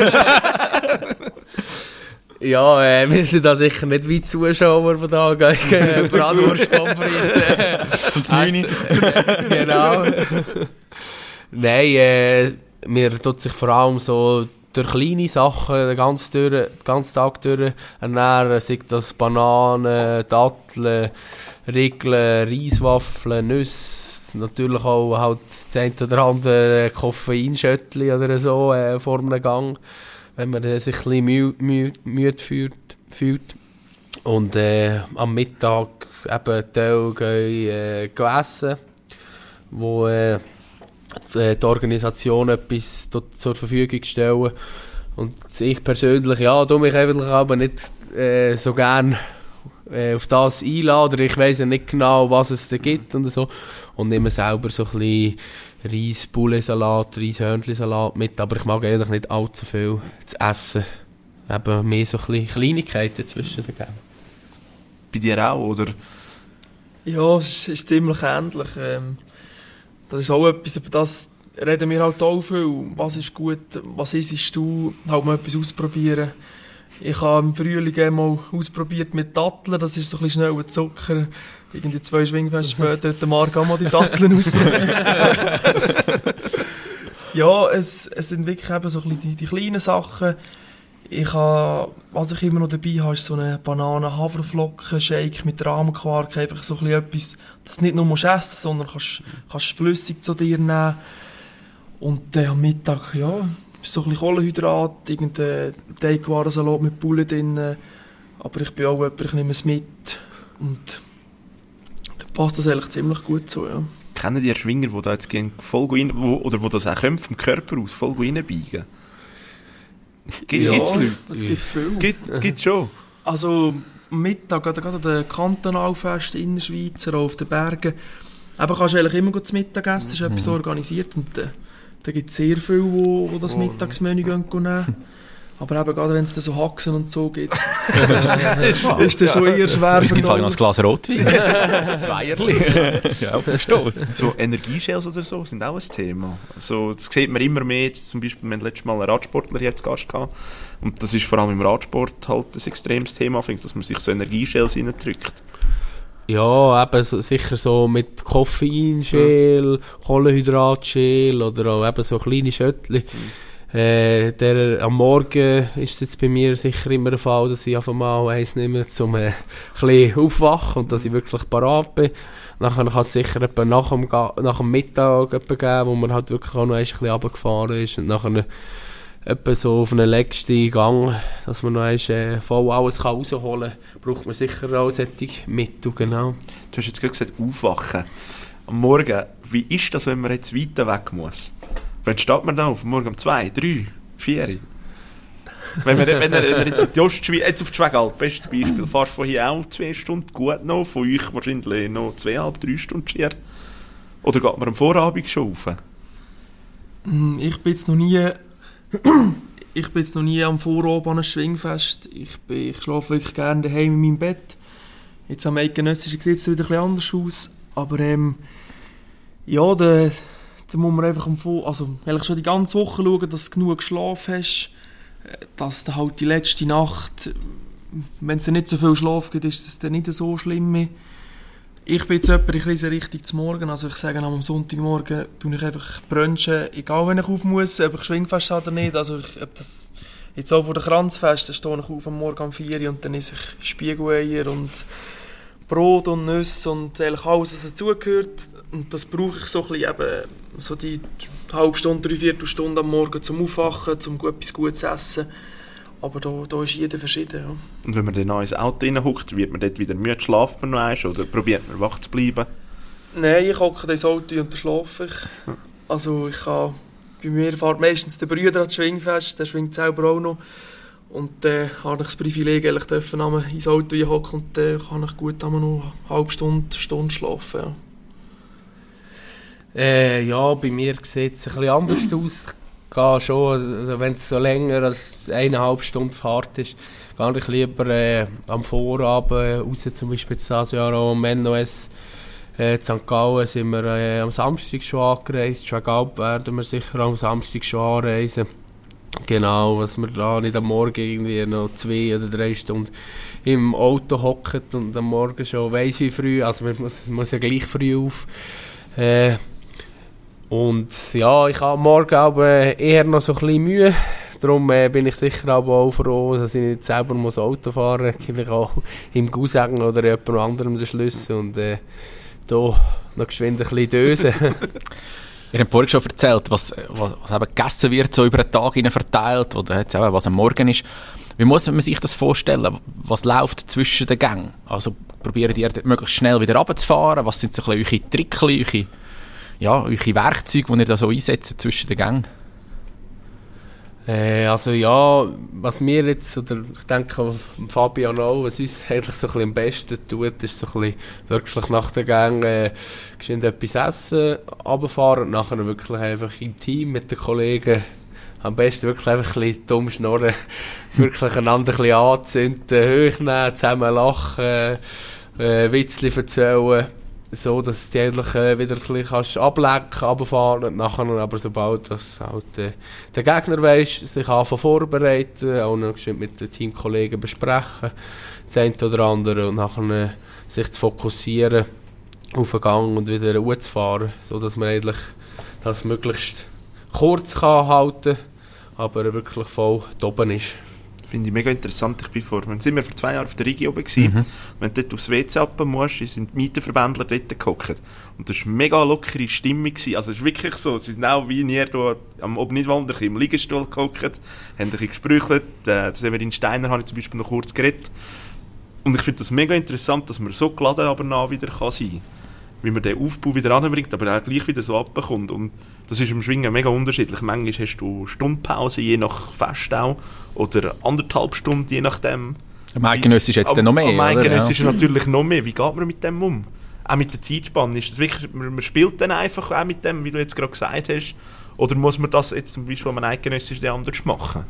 Ja, äh, wir sind da sicher nicht wie Zuschauer, die da gegen Bratwurst pommes Zum Znüni. Genau. Nein, äh, mir tut sich vor allem so durch kleine Sachen den ganzen, durch, den ganzen Tag durch ernähren, sei das Bananen, Datteln, Riegel, Reiswaffeln, Nüsse, natürlich auch halt das eine oder andere Koffeinschöttli oder so äh, vor einem Gang, wenn man äh, sich ein bisschen mü mü müde fühlt, fühlt. Und äh, am Mittag eben Teil gehen, äh, essen, wo äh, die Organisation etwas zur Verfügung stellen. Und ich persönlich, ja, tue mich eigentlich aber nicht äh, so gern äh, auf das einladen, oder ich weiss ja nicht genau, was es da gibt und so. Und nehme selber so ein bisschen Reis-Poulet-Salat, Reis-Hörnli-Salat mit, aber ich mag eigentlich nicht allzu viel zu essen. Eben mehr so ein bisschen Kleinigkeiten zwischen den Gängen. Bei dir auch, oder? Ja, es ist, ist ziemlich ähnlich. Ähm, das ist auch etwas, über das reden wir halt auch viel. Was ist gut, was isst du? Halt mal etwas ausprobieren. Ich habe im Frühling einmal ausprobiert mit Datteln, das ist so ein bisschen schneller Zucker. Irgendwie zwei Schwingfeste später hat der Marc auch mal die Datteln ausprobiert. Ja, es, es sind wirklich eben so ein bisschen die, die kleinen Sachen. Ich habe, was ich immer noch dabei habe, ist so eine Bananen-Haferflocken-Shake mit Rahmenquark. Einfach so ein bisschen etwas, das du nicht nur musst essen, sondern kannst, kannst flüssig zu dir nehmen. Und dann am Mittag, ja, ist so ein bisschen Kohlenhydrat, irgendein Teigwarensalat mit Poulet drin. Aber ich bin auch jemand, ich nehme es mit. Und dann passt das eigentlich ziemlich gut so, ja. Kennen die Schwinger, die da jetzt gehen, voll rein, wo, oder wo das auch können, vom Körper aus voll reinbiegen? Gibt Ja, es Leute? das gibt viel. Gibt es gibt schon. Also am Mittag, gerade an den Kantonalfesten in der Schweiz, auch auf den Bergen, eben kannst du eigentlich immer gut zu Mittag essen, das ist etwas organisiert und äh, da gibt es sehr viele, die, die das Mittagsmenü gehen nehmen. Aber eben gerade wenn es dann so Haxen und so gibt, ist das schon eher schwer. Es gibt halt noch ein Glas Rotwein, ein Zweierli. Ja, auf den Stoss. So Energiegels oder so sind auch ein Thema. Also, das sieht man immer mehr. Jetzt zum Beispiel, wir hatten letztes Mal einen Radsportler hier zu Gast gehabt. Und das ist vor allem im Radsport halt ein extremes Thema, dass man sich so Energiegels reindrückt. Ja, eben so, sicher so mit Koffeinschäl, ja. Kohlenhydratschäl oder auch eben so kleine Schöttli. Mhm. Äh, der, am Morgen ist es jetzt bei mir sicher immer der Fall, dass ich einfach mal eins nehme, um äh, ein bisschen aufwachen und dass ich wirklich parat bin. Nachher kann es sicher etwa nach dem, nach dem Mittag etwa geben, wo man halt wirklich auch noch ein bisschen runtergefahren ist und nachher etwa so auf einen letzten Gang, dass man noch äh, voll alles kann rausholen kann, braucht man sicher auch solche Mittel, genau. Du hast jetzt gerade gesagt, aufwachen. Am Morgen, wie ist das, wenn man jetzt weiter weg muss? Wann steht man da auf? Morgen um zwei, drei, vier? Wenn man, wenn er, wenn er jetzt, in die Ostschweiz, jetzt auf die Schwegalp, bestes Beispiel, fährst du von hier auch zwei Stunden gut noch, von euch wahrscheinlich noch zweieinhalb, drei Stunden schier. Oder geht man am Vorabend schon rauf? Ich bin jetzt noch nie, ich bin jetzt noch nie am Vorabend an einem Schwingfest. Ich, bin, ich schlafe wirklich gerne daheim in meinem Bett. Jetzt am eidgenössischen sieht es wieder ein bisschen anders aus. Aber ähm, ja, der... Da muss man einfach am Vor- also eigentlich schon die ganze Woche schauen, dass du genug Schlaf hast, dass du halt die letzte Nacht, wenn es nicht so viel Schlaf gibt, ist es dann nicht so schlimm mehr. Ich bin jetzt jemand, ich reise richtig zum Morgen, also ich sage am Sonntagmorgen tue ich einfach brunchen, egal wenn ich auf muss, ob ich Schwingfest habe oder nicht, also ich, ob das jetzt auch vor der Kranzfest, dann stehe ich auf am Morgen um vier Uhr und dann esse ich Spiegeleier und Brot und Nüsse und eigentlich alles, was dazugehört. Und das brauche ich so ein bisschen eben, so die halbe Stunde, dreiviertel Stunde am Morgen zum Aufwachen, um etwas Gutes zu essen. Aber da, da ist jeder verschieden. Ja. Und wenn man dann noch ins Auto reinhuckt, wird man dort wieder müde, schlaft man noch eins oder probiert man wach zu bleiben? Nein, ich hocke ins Auto und dann schlafe ich. Also ich kann bei mir fährt meistens der Brüder an das Schwingfest, der schwingt selber auch noch. Und dann äh, habe ich das Privileg, eigentlich dürfen ins Auto hocken und dann äh, kann ich gut noch eine halbe Stunde, Stunde schlafen. Ja, äh, ja bei mir sieht es ein bisschen anders aus. Gehe schon, also wenn es so länger als eineinhalb Stunden Fahrt ist, gehe ich lieber äh, am Vorabend raus, zum Beispiel dieses Jahr auch am N O S. Äh, in Sankt Gallen sind wir äh, am Samstag schon angereist, Schwegalp werden wir sicher am Samstag schon anreisen. Genau, dass wir da nicht am Morgen irgendwie noch zwei oder drei Stunden im Auto hocken und am Morgen schon weiss wie früh, also man muss, muss ja gleich früh auf. Äh, und ja, ich habe am Morgen aber eher noch so ein bisschen Mühe. Darum äh, bin ich sicher aber auch froh, dass ich nicht selber muss Auto fahren muss. Gebe ich auch im Cousin oder jemand anderem den Schlüssel und äh, da noch geschwind ein bisschen dösen. Ihr habt vorhin schon erzählt, was, was, was eben gegessen wird, so über den Tag hinein verteilt, oder jetzt eben, was am Morgen ist. Wie muss man sich das vorstellen? Was läuft zwischen den Gängen? Also probiert ihr möglichst schnell wieder runterzufahren? Was sind so ein bisschen eure Trickchen, eure, ja, eure Werkzeuge, die ihr da so einsetzt zwischen den Gängen? Äh, also ja, was mir jetzt, oder ich denke Fabian auch, was uns eigentlich so ein bisschen am besten tut, ist so ein bisschen wirklich nach den Gängen äh, geschwind etwas essen, runterfahren und nachher wirklich einfach im Team mit den Kollegen am besten wirklich einfach ein bisschen dumm schnurren, wirklich einander ein bisschen anzünden, hochnehmen, zusammen lachen, äh, Witzli erzählen, so dass du eigentlich äh, wieder ein bisschen kannst ablenken, runterfahren und nachher, aber sobald das halt, äh, der Gegner weiss, sich anfangen vorbereiten, auch noch mit den Teamkollegen besprechen, das eine oder andere und nachher äh, sich zu fokussieren auf den Gang und wieder hochzufahren, so dass man eigentlich das möglichst kurz kann halten, aber wirklich voll oben ist. Finde ich mega interessant. Ich bin vor, wir sind wir vor zwei Jahren auf der Rigi oben gewesen. Mhm. Wenn du dort aufs W C ab musst, sind die Mietenverbändler dort gehockt. Und das war eine mega lockere Stimmung gewesen. Also es ist wirklich so, sie sind auch wie nie am Obnidwander im Liegestuhl gehockt, haben ein bisschen gesprüchelt. Äh, Severin Steiner habe ich zum Beispiel noch kurz geredet. Und ich finde das mega interessant, dass man so geladen aber nach wieder kann sein kann. Wie man den Aufbau wieder anbringt, aber auch gleich wieder so abbekommt. Und das ist im Schwingen mega unterschiedlich. Manchmal hast du Stundpause, je nach Fest auch, oder anderthalb Stunden, je nachdem. Am Eidgenössisch ist jetzt dann noch mehr, Am Eidgenössisch ja. ist natürlich noch mehr. Wie geht man mit dem um? Auch mit der Zeitspanne. Ist das wirklich, man spielt dann einfach auch mit dem, wie du jetzt gerade gesagt hast, oder muss man das jetzt zum Beispiel am Eidgenössisch anders machen?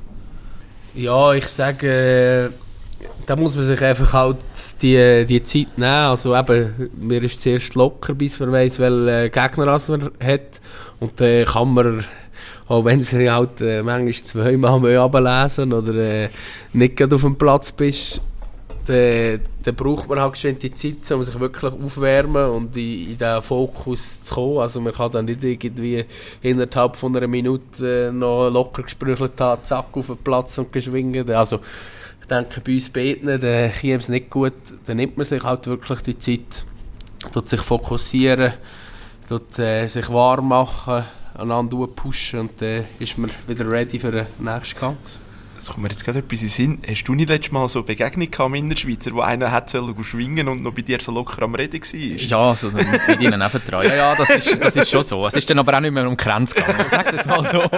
Ja, ich sage, da muss man sich einfach halt die, die Zeit nehmen. Also eben, mir ist zuerst locker, bis man weiss, welchen Gegner man hat. Und dann äh, kann man, auch wenn sie halt äh, manchmal zweimal runterlesen oder äh, nicht gerade auf dem Platz bist, dann, dann braucht man halt geschwind die Zeit, um sich wirklich aufwärmen und in, in den Fokus zu kommen. Also man kann dann nicht irgendwie innerhalb von einer Minute äh, noch locker gesprüchelt haben, zack, auf den Platz und geschwingen. Also ich denke, bei uns beiden, dann käme es nicht gut. Dann nimmt man sich halt wirklich die Zeit, tut sich fokussieren, tut, äh, sich warm machen, einander pushen und dann äh, ist man wieder ready für den nächsten Gang. Es kommt mir jetzt gerade etwas in den Sinn. Hast du nicht letztes Mal so eine Begegnung gehabt mit Innerschweizer, wo einer hat sollen schwingen und noch bei dir so locker am Reden war? Ja, so bei dir nebendran. Ja, ja, das ist, das ist schon so. Es ist dann aber auch nicht mehr um Grenz gegangen. Ich sag's jetzt mal so.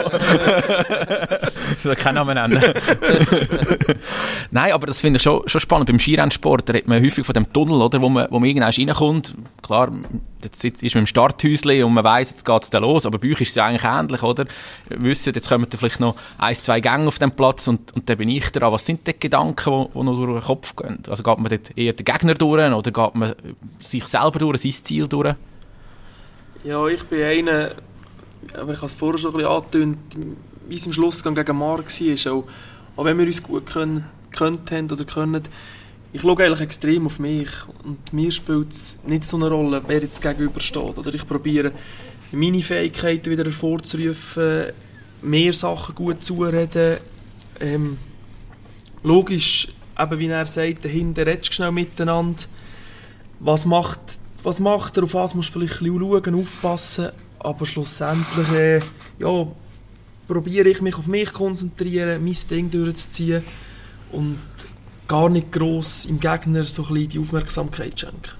Ich will keinen Namen nennen. Nein, aber das finde ich schon, schon spannend. Beim Skirennsport, da redet man häufig von dem Tunnel, oder, wo man, wo man irgendwann reinkommt. Klar, jetzt ist man im Starthäuschen und man weiss, jetzt geht's da los. Aber bei euch ist es ja eigentlich ähnlich, oder? Wir wissen, jetzt kommen da vielleicht noch ein, zwei Gänge auf dem Platz und, und dann bin ich dran. Was sind die Gedanken, die noch durch den Kopf gehen? Also geht man dort eher den Gegner durch oder geht man sich selber durch, sein Ziel durch? Ja, ich bin einer, ich habe es vorher schon ein bisschen angetönt, wie es im Schlussgang gegen Marc war. Auch, auch wenn wir uns gut können, können haben oder können, ich schaue eigentlich extrem auf mich und mir spielt es nicht so eine Rolle, wer jetzt gegenübersteht. Oder ich probiere, meine Fähigkeiten wieder hervorzurufen, mehr Sachen gut zureden. Ähm, logisch, eben wie er sagt, dahinter redest du schnell miteinander. Was macht, was macht er, auf was musst du vielleicht ein bisschen schauen, aufpassen. Aber schlussendlich äh, ja, probiere ich mich auf mich zu konzentrieren, mein Ding durchzuziehen und gar nicht gross im Gegner so ein bisschen die Aufmerksamkeit schenken.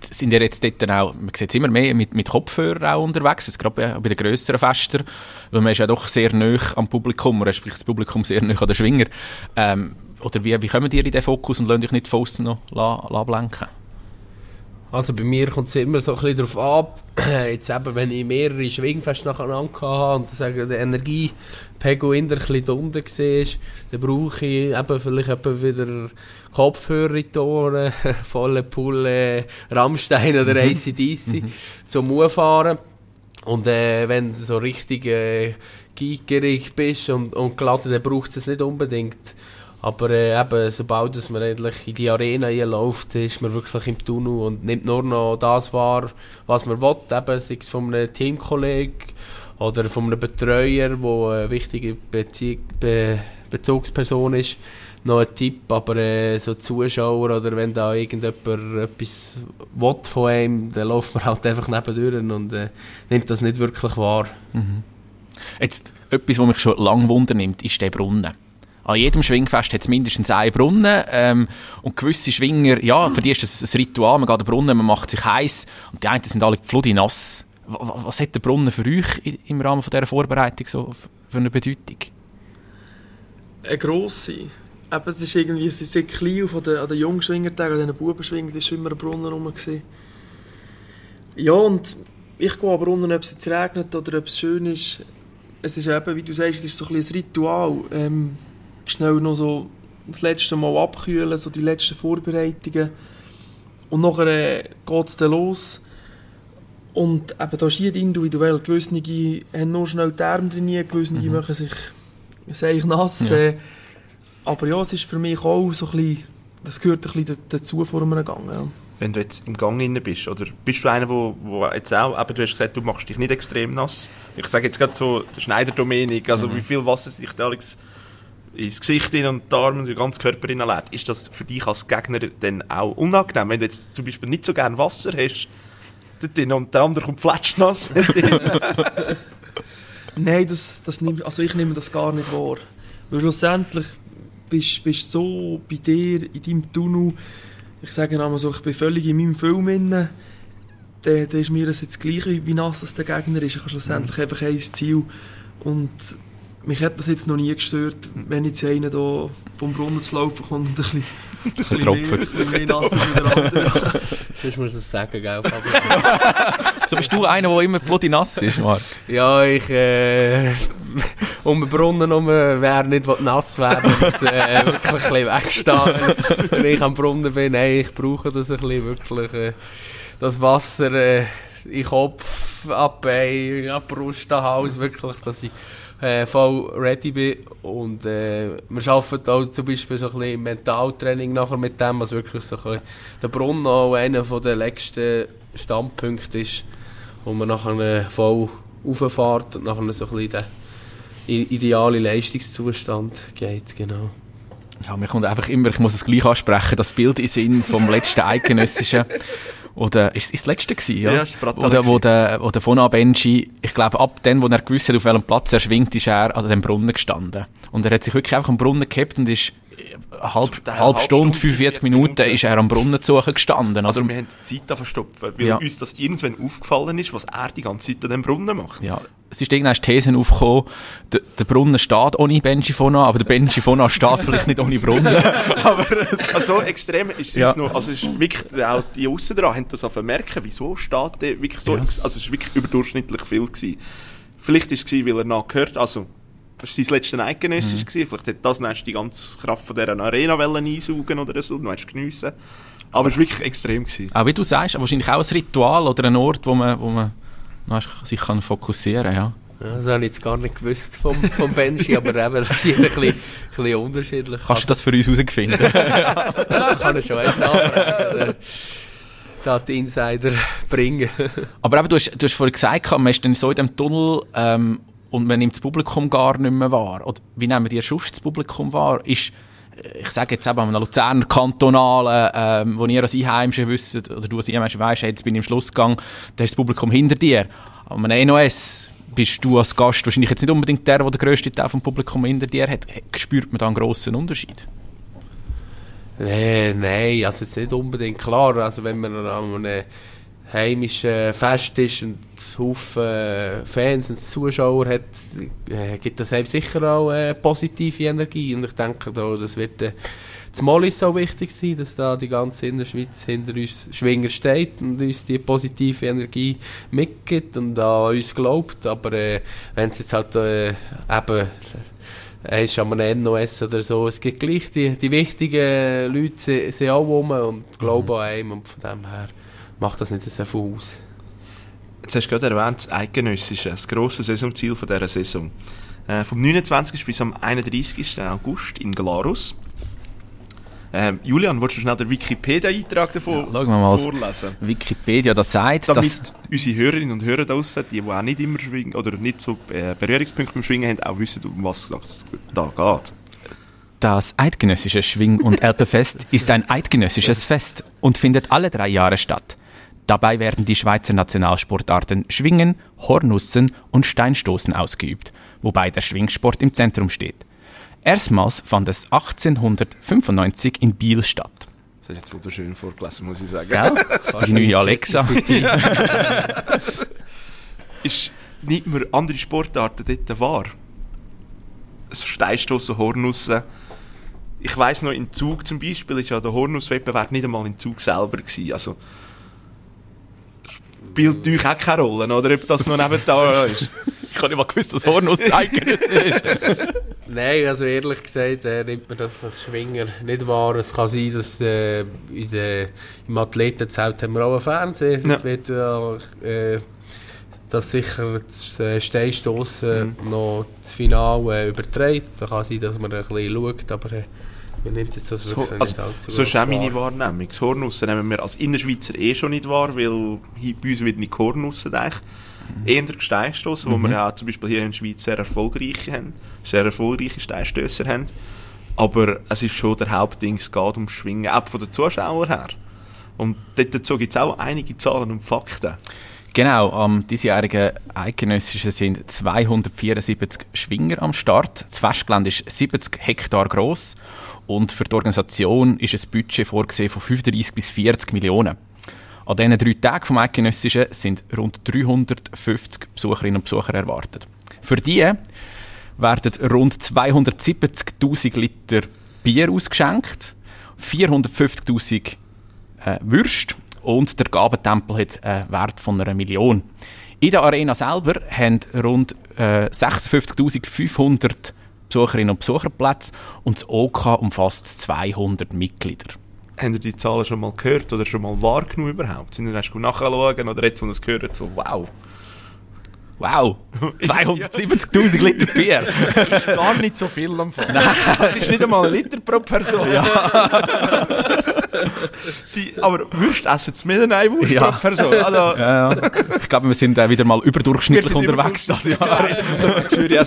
sind ihr jetzt dort auch, man sieht es immer mehr, mit, mit Kopfhörern auch unterwegs, jetzt gerade bei, bei den grösseren Festen, weil man ist ja doch sehr nahe am Publikum, oder sprich das Publikum sehr nahe an den Schwinger. Ähm, oder wie, wie kommen ihr in den Fokus und lasst euch nicht von aussen noch la, la blenken? Also bei mir kommt es immer so ein bisschen darauf ab, jetzt eben, wenn ich mehrere Schwingfeste nacheinander hatte und sagen, der Energiepegel in der ein bisschen unten war, dann brauche ich eben vielleicht eben wieder Kopfhörer in die Ohren, volle Pulle, Rammstein oder A C D C zum Auffahren. Und äh, wenn du so richtig äh, geigerig bist und, und geladen, dann braucht es nicht unbedingt. Aber äh, eben, sobald dass man endlich in die Arena läuft, ist man wirklich im Tunnel und nimmt nur noch das wahr, was man will. Eben, sei es von einem Teamkollegen oder von einem Betreuer, der eine wichtige Bezie- Be- Bezugsperson ist, noch ein Tipp. Aber äh, so Zuschauer oder wenn da irgendjemand etwas will von einem, dann läuft man halt einfach nebendurch und äh, nimmt das nicht wirklich wahr. Mhm. Jetzt, etwas, was mich schon lange wundernimmt, ist der Brunnen. An jedem Schwingfest hat es mindestens einen Brunnen. Ähm, und gewisse Schwinger, ja, für die ist das ein Ritual. Man geht an den Brunnen, man macht sich heiß. Und die einen sind alle fludinass. Was hat der Brunnen für euch im Rahmen von dieser Vorbereitung so für eine Bedeutung? Eine grosse. Eben, es ist irgendwie sehr klein. Von den, an den Jungschwingertagen, an den Bubenschwingern, ist immer ein Brunnen rum. Ja, und ich gehe an den Brunnen, ob es jetzt regnet oder ob es schön ist. Es ist eben, wie du sagst, es ist so ein bisschen ein Ritual. Ähm, schnell noch so das letzte Mal abkühlen, so die letzten Vorbereitungen. Und nachher äh, geht es dann los. Und eben, da ist jeder individuell. Gewisse haben nur schnell die Arme trainiert, gewisse mhm. machen sich ich nass. Ja. Äh, aber ja, es ist für mich auch so ein bisschen, das gehört ein bisschen dazu vor einem Gang. Ja. Wenn du jetzt im Gang inne bist, oder bist du einer, wo, wo jetzt auch, aber du hast gesagt, du machst dich nicht extrem nass. Ich sage jetzt gerade so, der Schneider-Dominik, also mhm. wie viel Wasser sich da Alex ins Gesicht und die Arme und den ganzen Körper hineinlädt. Ist das für dich als Gegner dann auch unangenehm, wenn du jetzt zum Beispiel nicht so gerne Wasser hast dort und der andere kommt fletschnass? Nein, das, das nehm, also ich nehme das gar nicht wahr. Weil schlussendlich bist du so bei dir, in deinem Tunnel, ich sage einmal so, ich bin völlig in meinem Film drin, dann ist mir das jetzt gleich, wie, wie nass das der Gegner ist. Ich habe schlussendlich mhm. einfach ein Ziel. Und mich hat das jetzt noch nie gestört, wenn jetzt einer da vom Brunnen zu laufen kommt und ein bisschen, ein bisschen, mehr, ein bisschen mehr nass ist wie der andere. Sonst musst du es sagen, gell, Fabio? So bist du einer, der immer bloß nass ist, Marc? Ja, ich äh, um den Brunnen herum wäre nicht, was nass wäre, und äh, wirklich ein bisschen wegstehen. Wenn ich am Brunnen bin, nein, ich brauche das ein bisschen, wirklich, äh, das Wasser äh, in Kopf, ab Bein, ab Brust, an Hals, wirklich, dass ich Äh, voll ready bin und äh, wir arbeiten auch zum Beispiel so ein bisschen Mentaltraining nachher mit dem, was wirklich so ein bisschen der Brunnen auch einer der letzten Standpunkte ist, wo man nachher voll rauffährt und nachher so ein bisschen den idealen Leistungszustand geht, genau. Ja, mir kommt einfach immer, ich muss es gleich ansprechen, das Bild in Sinn vom letzten eidgenössischen. Oder ist es das letzte gewesen, ja? Ja, es war Oder wo der, wo der Fona Benji, ich glaube, ab dem, wo er gewusst hat, auf welchem Platz er schwingt, ist er an dem Brunnen gestanden. Und er hat sich wirklich einfach am Brunnen gehabt und ist eine halbe, halbe, halbe Stunde, fünfundvierzig Minuten, Minuten ist er am Brunnen zu suchen gestanden. Also, also wir haben die Zeit verstopft, weil ja. uns das irgendwann aufgefallen ist, was er die ganze Zeit an dem Brunnen macht. Ja. Es ist irgendwann Thesen aufgekommen, der, der Brunnen steht ohne Benji Fona, aber der Benji Fona steht vielleicht nicht ohne Brunnen. Aber also, so extrem ist es ja. noch, also es ist wirklich, auch die aussen dran haben das auch vermerken, wieso steht der wirklich so, ja. also es war wirklich überdurchschnittlich viel gewesen. Vielleicht war es, weil er nachgehört, also das war sein letztes Eidgenössisch, mhm. gewesen. Vielleicht hat das nächste die ganze Kraft von dieser Arena einsaugen oder so, du hast geniessen. Aber es war wirklich extrem gewesen. Auch wie du sagst, wahrscheinlich auch ein Ritual oder ein Ort, wo man, wo man sich kann fokussieren kann, ja. Ja, das habe ich jetzt gar nicht gewusst vom, vom Benji, aber eben, das ist ein bisschen, ein bisschen unterschiedlich. Kannst du das für uns herausfinden? Ja, kann ich schon echt nachfragen. Da die Insider bringen. Aber eben, du hast, du hast vorhin gesagt, man ist dann so in diesem Tunnel ähm, und man nimmt das Publikum gar nicht mehr wahr. Oder wie nehmen die sonst das Publikum wahr? Ist, ich sage jetzt eben an einem Luzerner Kantonalen, ähm, wo ihr als Einheimische wisst, oder du als Einheimische weisst, hey, jetzt bin ich im Schlussgang, da ist das Publikum hinter dir. An einem N O S bist du als Gast wahrscheinlich jetzt nicht unbedingt der, der den grössten Teil vom Publikum hinter dir hat. Spürt man da einen grossen Unterschied? Äh, nein, also jetzt nicht unbedingt. Klar, also wenn man an einem heimischen Fest ist und Haufen Fans und Zuschauer hat, äh, gibt das eben sicher auch äh, positive Energie. Und ich denke, da, das wird äh, zum Mollis auch wichtig sein, dass da die ganze Innerschweiz hinter uns Schwinger steht und uns die positive Energie mitgibt und an uns glaubt. Aber äh, wenn es jetzt halt äh, eben er ist an einem N O S oder so, es gibt gleich die, die wichtigen Leute sind auch rum und glauben mhm. an einem und von dem her macht das nicht so viel aus. Jetzt hast du gerade erwähnt, das Eidgenössische, das grosse Saisonziel von dieser Saison. Äh, vom neunundzwanzigsten bis am einunddreißigsten August in Glarus. Ähm, Julian, willst du schnell den Wikipedia-Eintrag davon ja, mal vorlesen? Wikipedia, das sagt, damit dass unsere Hörerinnen und Hörer draussen, die, die auch nicht immer schwingen oder nicht so äh, Berührungspunkte beim Schwingen haben, auch wissen, um was es da geht. Das Eidgenössische Schwing- und Erpefest ist ein eidgenössisches Fest und findet alle drei Jahre statt. Dabei werden die Schweizer Nationalsportarten Schwingen, Hornussen und Steinstoßen ausgeübt, wobei der Schwingsport im Zentrum steht. Erstmals fand es achtzehnhundertfünfundneunzig in Biel statt. Das ist jetzt wunderschön vorgelesen, muss ich sagen. Gell? Die neue Alexa. Ist nicht mehr andere Sportarten dort wahr? So Steinstossen, Hornussen. Ich weiss noch, in Zug zum Beispiel ist ja der Hornusswettbewerb nicht einmal in Zug selber gewesen. Also spielt natürlich auch keine Rolle, oder ob das noch nebenan ist. Ich habe nicht mal gewusst, dass Hornuss eidgenössisch ist. Nein, also ehrlich gesagt äh, nimmt man das als Schwinger nicht wahr. Es kann sein, dass äh, in der, im Athletenzelt haben wir auch einen Fernseher. Ja. Dort wird äh, das sicher das äh, Steinstossen mhm. noch das Finale äh, überträgt. Da kann sein, dass man ein bisschen schaut, aber äh, man nimmt jetzt das wirklich so, also, nicht allzu so ist auch meine Wahrnehmung. Das Hornussen nehmen wir als Innerschweizer eh schon nicht wahr, weil bei uns wird nicht Hornussen gedacht. Mhm. Eher Steinstossen, mhm. wo wir ja auch zum Beispiel hier in der Schweiz sehr erfolgreiche haben, sehr erfolgreiche Steinstösser haben. Aber es ist schon der Hauptding, es geht ums Schwingen, auch von den Zuschauern her. Und dazu gibt es auch einige Zahlen und Fakten. Genau, am diesjährigen Eidgenössischen sind zweihundertvierundsiebzig Schwinger am Start. Das Festgelände ist siebzig Hektar gross und für die Organisation ist ein Budget vorgesehen von fünfunddreissig bis vierzig Millionen. An diesen drei Tagen vom Eidgenössischen sind rund dreihundertfünfzig Besucherinnen und Besucher erwartet. Für die werden rund zweihundertsiebzigtausend Liter Bier ausgeschenkt, vierhundertfünfzigtausend äh, Würste und der Gabentempel hat einen Wert von einer Million. In der Arena selber haben rund äh, sechsundfünfzigtausendfünfhundert Besucherinnen und Besucherplätze und das O K umfasst zweihundert Mitglieder. Haben ihr die Zahlen schon mal gehört oder schon mal wahrgenommen überhaupt? Sind ihr erst nachschauen oder jetzt, wo ihr es gehört, so wow? Wow, zweihundertsiebzigtausend Liter Bier. Das ist gar nicht so viel am Anfang. Das ist nicht einmal ein Liter pro Person. Ja. Die, aber Würst essen es mehr eine Wurst ja. pro Person. Also, ja, ja. Ich glaube, wir sind äh, wieder mal überdurchschnittlich unterwegs. Das Jahr. Ja,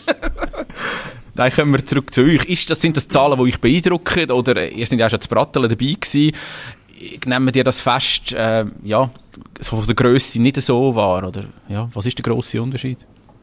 Dann kommen wir zurück zu euch. Ist das, sind das Zahlen, die euch beeindrucken? Oder ihr seid ja schon zu Bratteln dabei gewesen. Nehmen dir das fest, äh, ja, so von der Grösse nicht so wahr? Oder, ja, was ist der grosse Unterschied?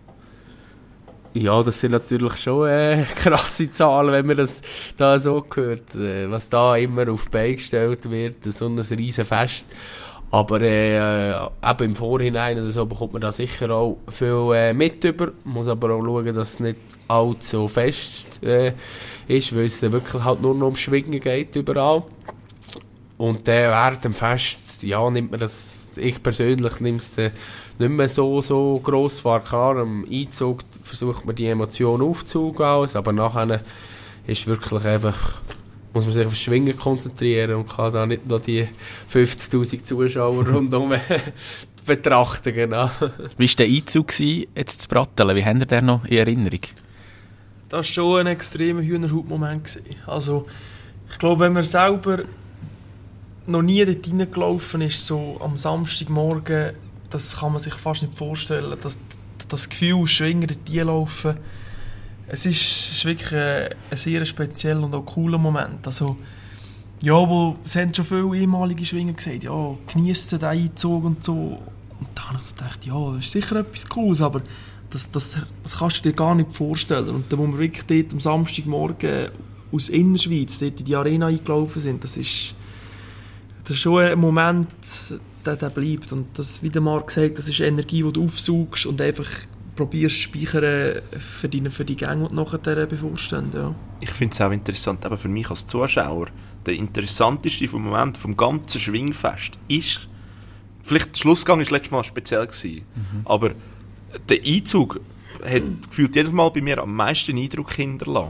Ja, das sind natürlich schon äh, krasse Zahlen, wenn man das da so hört. Äh, was da immer auf die Beine gestellt wird, so ein riesen Fest. Aber äh, eben im Vorhinein oder so bekommt man da sicher auch viel äh, mit über. Man muss aber auch schauen, dass es nicht allzu fest äh, ist, weil es wirklich halt nur noch um Schwingen geht überall. Und äh, während dem Fest, ja, nimmt man das, ich persönlich nehme es äh, nicht mehr so, so gross wahr. Klar, am Einzug versucht man die Emotionen aufzusaugen, aber nachher ist wirklich einfach, muss man sich auf das Schwingen konzentrieren und kann da nicht noch die fünfzigtausend Zuschauer rundum betrachten. Genau. Wie war der Einzug jetzt zu Bratteln? Wie habt ihr den noch in Erinnerung? Das war schon ein extremer Hühnerhaut-Moment. Also, ich glaube, wenn man selber noch nie dort reingelaufen ist, so am Samstagmorgen, das kann man sich fast nicht vorstellen, dass das Gefühl, Schwinger dort laufen. Es ist, es ist wirklich ein, ein sehr spezieller und auch cooler Moment. Also, ja, wo, es haben schon viele ehemalige Schwinger gesagt, ja, genießt den Einzug und so. Und dann habe ich so gedacht, ja, das ist sicher etwas Cooles, aber das, das, das kannst du dir gar nicht vorstellen. Und dann muss man wirklich dort am Samstagmorgen aus Innerschweiz dort in die Arena eingelaufen sind, das ist, das ist schon ein Moment, der, der bleibt. Und das, wie der Marc gesagt, das ist Energie, die du aufsaugst und einfach probierst zu speichern für die, für die Gänge, die nachher bevorstehen. Ja. Ich finde es auch interessant, aber für mich als Zuschauer, der interessanteste vom Moment vom ganzen Schwingfest ist, vielleicht der Schlussgang war letztes Mal speziell gewesen, mhm. aber der Einzug hat gefühlt jedes Mal bei mir am meisten Eindruck hinterlassen.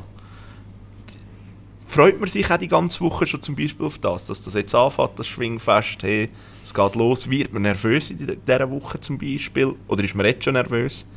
Freut man sich auch die ganze Woche schon zum Beispiel auf das, dass das jetzt anfängt, das Schwingfest, hey, es geht los, wird man nervös in dieser Woche zum Beispiel, oder ist man jetzt schon nervös?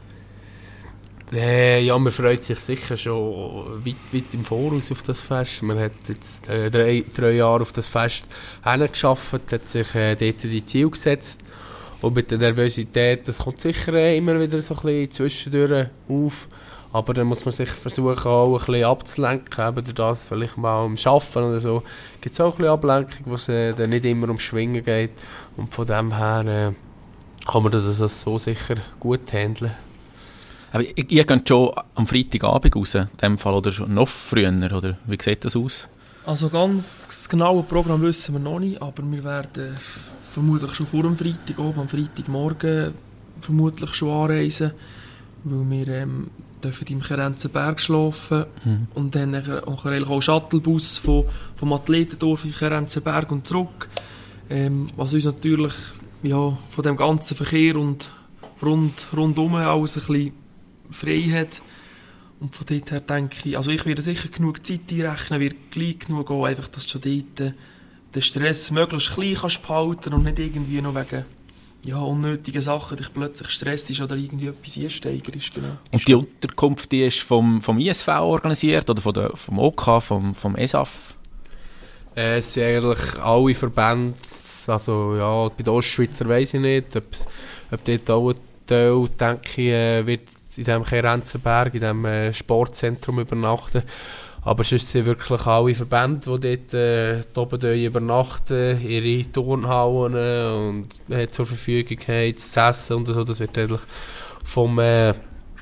Äh, ja, man freut sich sicher schon weit, weit im Voraus auf das Fest. Man hat jetzt äh, drei, drei Jahre auf das Fest hingearbeitet, hat sich äh, dort die Ziele gesetzt. Und mit der Nervosität, das kommt sicher äh, immer wieder so ein bisschen zwischendurch auf. Aber dann muss man sich versuchen, auch ein bisschen abzulenken. Eben durch das vielleicht mal am Arbeiten oder so. Gibt es auch ein bisschen Ablenkung, wo es äh, dann nicht immer ums Schwingen geht. Und von dem her äh, kann man das, das so sicher gut handeln. Aber ihr geht schon am Freitagabend raus, in dem Fall, oder schon noch früher, oder wie sieht das aus? Also ganz das genaue Programm wissen wir noch nicht, aber wir werden vermutlich schon vor dem Freitag, oben am Freitagmorgen vermutlich schon anreisen, weil wir ähm, dürfen im Kerenzenberg schlafen mhm. und dann auch einen Shuttlebus von, vom Athletendorf in Kerenzenberg und zurück, ähm, was uns natürlich ja, von dem ganzen Verkehr und rund, rundum alles ein bisschen frei hat. Und von dort her denke ich, also ich werde sicher genug Zeit einrechnen, werde gleich genug gehen, einfach, dass du schon dort den Stress möglichst klein kannst behalten und nicht irgendwie noch wegen ja, unnötigen Sachen dich plötzlich stresst ist oder irgendwie etwas einsteigerst. Genau. Und die Unterkunft die ist vom, vom I S V organisiert oder von der, vom O K, vom, vom E S A F? Äh, es sind eigentlich alle Verbände, also ja, bei den Ostschweizer weiss ich nicht, ob, ob dort auch ein Teil, denke ich, äh, wird in diesem Kerenzenberg, in diesem äh, Sportzentrum übernachten. Aber sonst sind wirklich alle Verbände, die dort äh, oben übernachten, ihre Turnhallen und äh, zur Verfügung haben, zu essen und so. Das wird eigentlich vom, äh,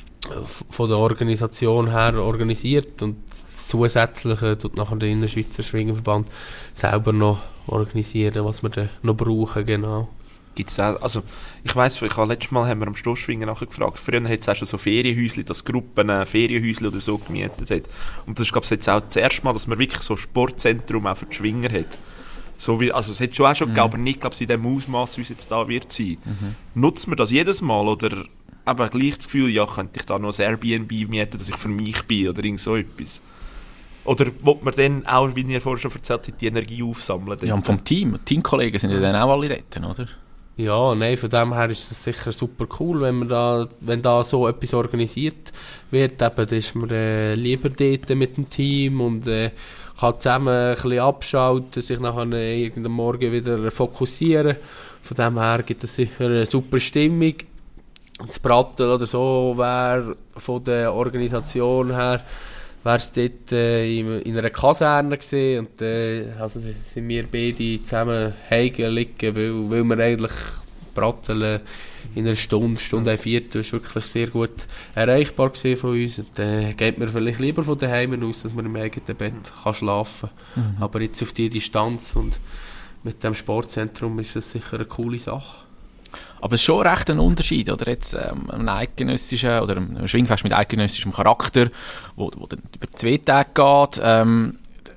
von der Organisation her organisiert. Und das Zusätzliche tut nachher der Innerschweizer Schwingerverband selber noch organisieren, was wir dann noch brauchen, genau. Gibt's auch, also ich weiss, ich habe letztes Mal haben wir am Stossschwingen nachher gefragt, früher hat es auch schon so Ferienhäuschen, dass Gruppen äh, Ferienhäuschen oder so gemietet hat. Und das ist glaube ich jetzt auch das erste Mal, dass man wirklich so ein Sportzentrum auch für die Schwinger hat. So wie, also es hat schon auch schon mhm. gegeben, aber nicht glaube ich in dem Ausmaß, wie es jetzt da wird sein. Mhm. Nutzt man das jedes Mal oder aber gleich das Gefühl, ja, könnte ich da noch ein Airbnb mieten, dass ich für mich bin oder irgend so etwas? Oder will man dann auch, wie ihr vorher schon erzählt habt, die Energie aufsammeln? Ja, und vom Team, Teamkollegen sind ja dann auch alle dort, oder? Ja, nein, von dem her ist es sicher super cool, wenn man da, wenn da so etwas organisiert wird. Eben, dann ist man äh, lieber dort mit dem Team und äh, kann zusammen ein bisschen abschalten, sich nachher äh, irgendeinen Morgen wieder fokussieren. Von dem her gibt es sicher eine super Stimmung. Das Brattel oder so wäre von der Organisation her wäre es dort äh, in, in einer Kaserne gewesen und äh, also sind wir beide zusammen heim liegen, weil, weil wir eigentlich Bratteln in einer Stunde, Stunde ein Viertel ist wirklich sehr gut erreichbar gewesen von uns und dann äh, geht man vielleicht lieber von daheim aus, dass man im eigenen Bett kann schlafen kann. Mhm. Aber jetzt auf die Distanz und mit dem Sportzentrum ist das sicher eine coole Sache. Aber es ist schon recht ein Unterschied, oder jetzt ähm, ein eidgenössischen oder ein Schwingfest mit eidgenössischem Charakter, wo, wo dann über zwei Tage geht. Ähm,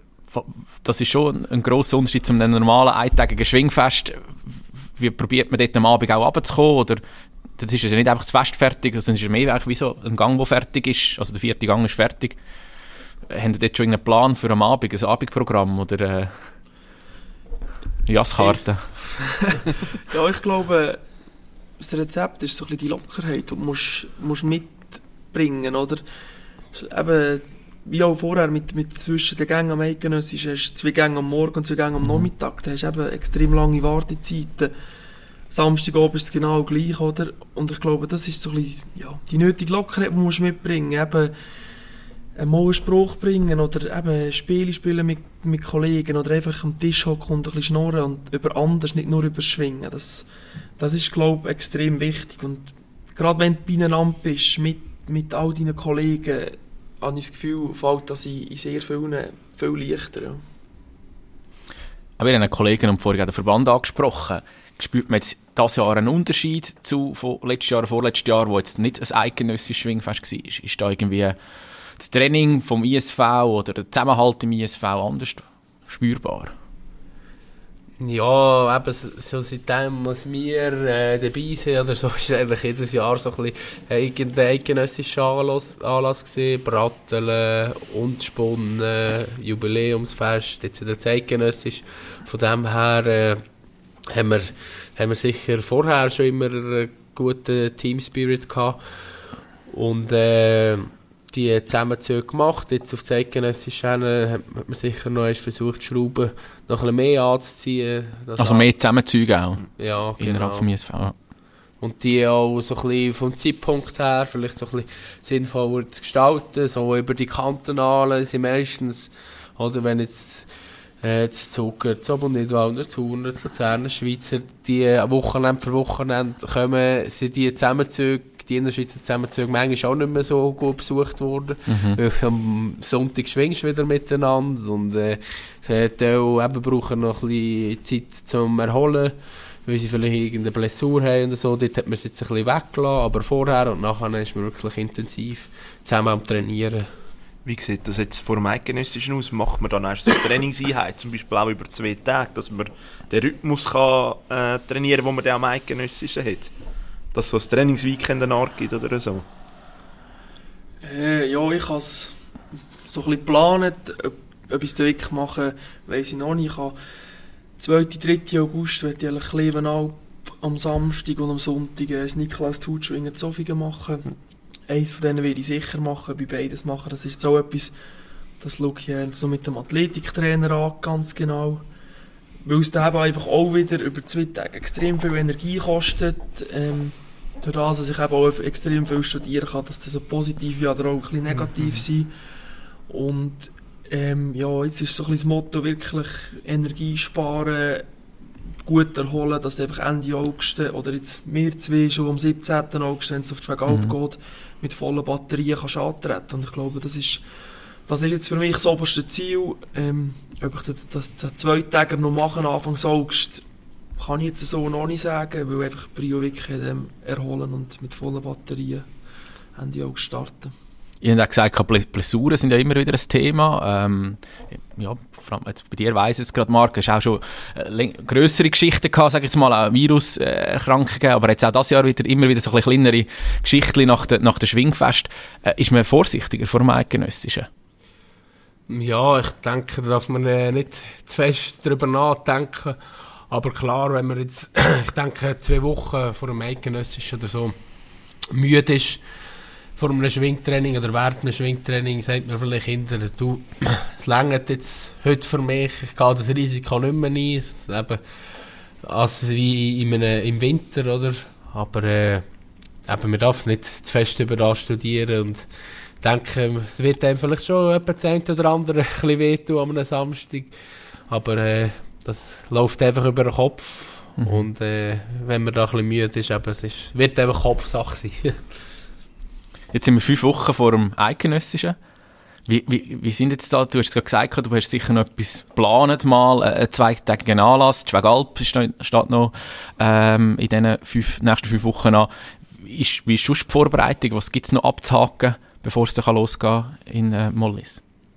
das ist schon ein, ein grosser Unterschied zum normalen eintägigen Schwingfest. Wie probiert man dort am Abend auch runterzukommen? Oder das ist ja nicht einfach das Fest fertig, sondern es ist mehr wie so ein Gang, der fertig ist. Also der vierte Gang ist fertig. Haben Sie dort schon einen Plan für am Abend, ein Abendprogramm oder äh, Jasskarte? Ja, ich glaube, das Rezept ist so ein bisschen die Lockerheit, die du musst, musst mitbringen, oder? Eben, wie auch vorher mit, mit zwischen den Gängen am Eidgenössisch, hast du zwei Gänge am Morgen und zwei Gänge am Nachmittag, da hast du eben extrem lange Wartezeiten. Samstagabend ist es genau gleich, oder? Und ich glaube, das ist so ein bisschen, ja, die nötige Lockerheit, die du musst mitbringen, eben mal einen Spruch bringen oder eben Spiele spielen mit, mit Kollegen oder einfach am Tisch hocken und ein bisschen schnurren und über anders, nicht nur über Schwingen. Das, das ist, glaube ich, extrem wichtig. Und gerade wenn du beieinander bist, mit, mit all deinen Kollegen, habe ich das Gefühl, fällt das in, in sehr vielen viel leichter. Ja. Aber wir haben einen Kollegen und vorhin den Verband angesprochen. Spürt man jetzt dieses Jahr einen Unterschied zu von letztes Jahr, vorletztes Jahr, wo jetzt nicht ein eidgenössisches Schwingfest war? Ist da irgendwie das Training vom I S V oder der Zusammenhalt im I S V anders spürbar? Ja, eben so seitdem, als wir äh, dabei sind, oder so, ist eigentlich jedes Jahr so ein bisschen ein eidgenössischer Anlass, Anlass gewesen. Bratteln, Unspunnen, Jubiläumsfest, jetzt wieder das eidgenössisch. Von dem her äh, haben, wir, haben wir sicher vorher schon immer einen guten Team-Spirit gehabt. Und äh, die Zusammenzüge gemacht. Jetzt auf das eidgenössische hat man sicher noch erst versucht, die Schrauben noch ein bisschen mehr anzuziehen. Also mehr Zusammenzüge auch? Ja, genau. Innerhalb vom I S V, ja. Und die auch so ein bisschen vom Zeitpunkt her vielleicht so ein bisschen sinnvoller zu gestalten. So über die Kantonalen sind meistens, oder wenn jetzt äh, das Zucker, das Oberniedwalder, das Urner, das Luzerner, Schweizer, die Wochenende für Wochenende kommen, sind die Zusammenzüge, die Innerschweizer Zusammenzüge manchmal auch nicht mehr so gut besucht worden. Mhm. Weil am Sonntag schwingst du wieder miteinander und äh, die eben brauchen noch ein bisschen Zeit zum Erholen, weil sie vielleicht irgendeine Blessur haben oder so. Dort hat man es jetzt ein bisschen weggelassen, aber vorher und nachher ist man wirklich intensiv zusammen am Trainieren. Wie sieht das jetzt vor dem Eidgenössischen aus? Macht man dann erst so eine Trainingseinheit, zum Beispiel auch über zwei Tage, dass man den Rhythmus kann, äh, trainieren kann, den man dann am Eidgenössischen hat? Dass es so ein Trainingsweekend eine Art gibt oder so? Äh, ja, ich habe es so ein bisschen geplant. Ob, ob ich es wirklich mache, weiss ich noch nicht. Ich habe zweiten und dritten August werde ich Klevenalp am Samstag und am Sonntag das Nikolaus-Tutschwingen zu Zofingen machen. Eins von denen werde ich sicher machen, bei beides machen. Das ist so etwas, das schaue ich jetzt noch mit dem Athletiktrainer an, ganz genau. Weil es dann einfach auch wieder über zwei Tage extrem viel Energie kostet. Ähm, durch das, dass ich eben auch extrem viel studieren kann, dass das so positiv wie oder auch ein bisschen negativ sein. Und ähm, ja, jetzt ist so ein bisschen das Motto wirklich Energie sparen, gut erholen, dass du einfach Ende August oder jetzt wir zwei schon am siebzehnten August, wenn es auf die Schwegalp mhm. geht, mit vollen Batterien kannst antreten. Und ich glaube, das ist, das ist jetzt für mich das oberste Ziel. Ähm, ob ich den, das, den zwei Tage noch machen, Anfang August, kann ich jetzt so noch nicht sagen, weil einfach Prio wirklich ähm, erholen und mit vollen Batterien Ende August starten. Ich habe auch gesagt, Blessuren sind ja immer wieder ein Thema. Ähm, ja, vor allem jetzt bei dir weiss ich jetzt gerade, Marc, hast auch schon äh, grössere Geschichten gehabt, sage ich jetzt mal, auch Viruserkrankungen, aber jetzt auch dieses Jahr wieder, immer wieder so ein bisschen kleinere Geschichten nach der, nach der Schwingfest. Äh, ist man vorsichtiger vor dem Eidgenössischen? Ja, ich denke, da darf man äh, nicht zu fest darüber nachdenken. Aber klar, wenn man jetzt, ich denke, zwei Wochen vor dem Eidgenössischen oder so müde ist, vor einem Schwingtraining oder während einem Schwingtraining, sagt man vielleicht hinterher, du, es reicht jetzt heute für mich, ich gehe das Risiko nicht mehr ein, es eben, also wie in einem, im Winter, oder? Aber äh, eben, man darf nicht zu fest über das studieren und ich denke, es wird einem vielleicht schon etwa das eine oder andere ein bisschen wehtun an einem Samstag, aber äh, das läuft einfach über den Kopf mhm. und äh, wenn man da ein bisschen müde ist, eben, es ist, wird einfach Kopfsache sein. Jetzt sind wir fünf Wochen vor dem Eidgenössischen. Wie, wie, wie sind jetzt da, du hast es gerade gesagt, du hast sicher noch etwas geplant, mal einen zweitägigen Anlass. Die Schwegalp steht noch ähm, in diesen fünf, nächsten fünf Wochen an. Ist, wie ist sonst die Vorbereitung? Was gibt es noch abzuhaken, bevor es dann losgehen kann in äh, Mollis?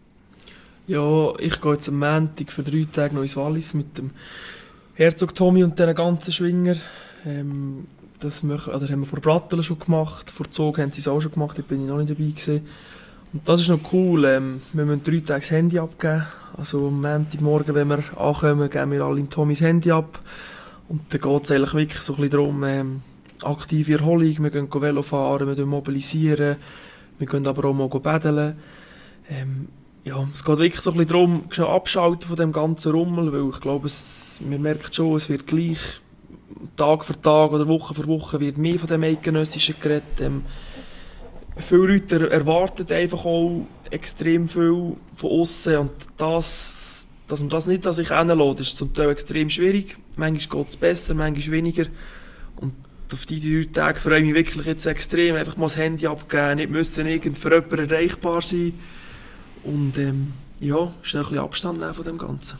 Ja, ich gehe jetzt am Montag für drei Tage noch ins Wallis mit dem Herzog Tommy und den ganzen Schwinger. Ähm, Das machen, oder haben wir vor Bratteln schon gemacht, vor Zog haben sie es auch schon gemacht, da bin ich noch nicht dabei gewesen. Und das ist noch cool, ähm, wir müssen drei Tage das Handy abgeben, also am Montagmorgen, wenn wir ankommen, geben wir alle im Tommys Handy ab. Und dann geht es eigentlich wirklich so ein bisschen darum, ähm, aktive Erholung, wir gehen Velo fahren, wir gehen mobilisieren, wir gehen aber auch mal paddeln. Ähm, ja, es geht wirklich so ein bisschen darum, schon abschalten von dem ganzen Rummel, weil ich glaube, es, man merkt schon, es wird gleich Tag für Tag oder Woche für Woche wird mehr von dem Eidgenössischen geredet. Ähm, viele Leute erwarten einfach auch extrem viel von außen und das, dass man das nicht an sich hinlässt, ist zum Teil extrem schwierig. Manchmal geht es besser, manchmal weniger. Und auf die drei Tage freue ich mich wirklich jetzt extrem. Einfach mal das Handy abgeben, nicht müssen irgend für jemanden erreichbar sein. Und ähm, ja, schnell ein bisschen Abstand nehmen von dem Ganzen.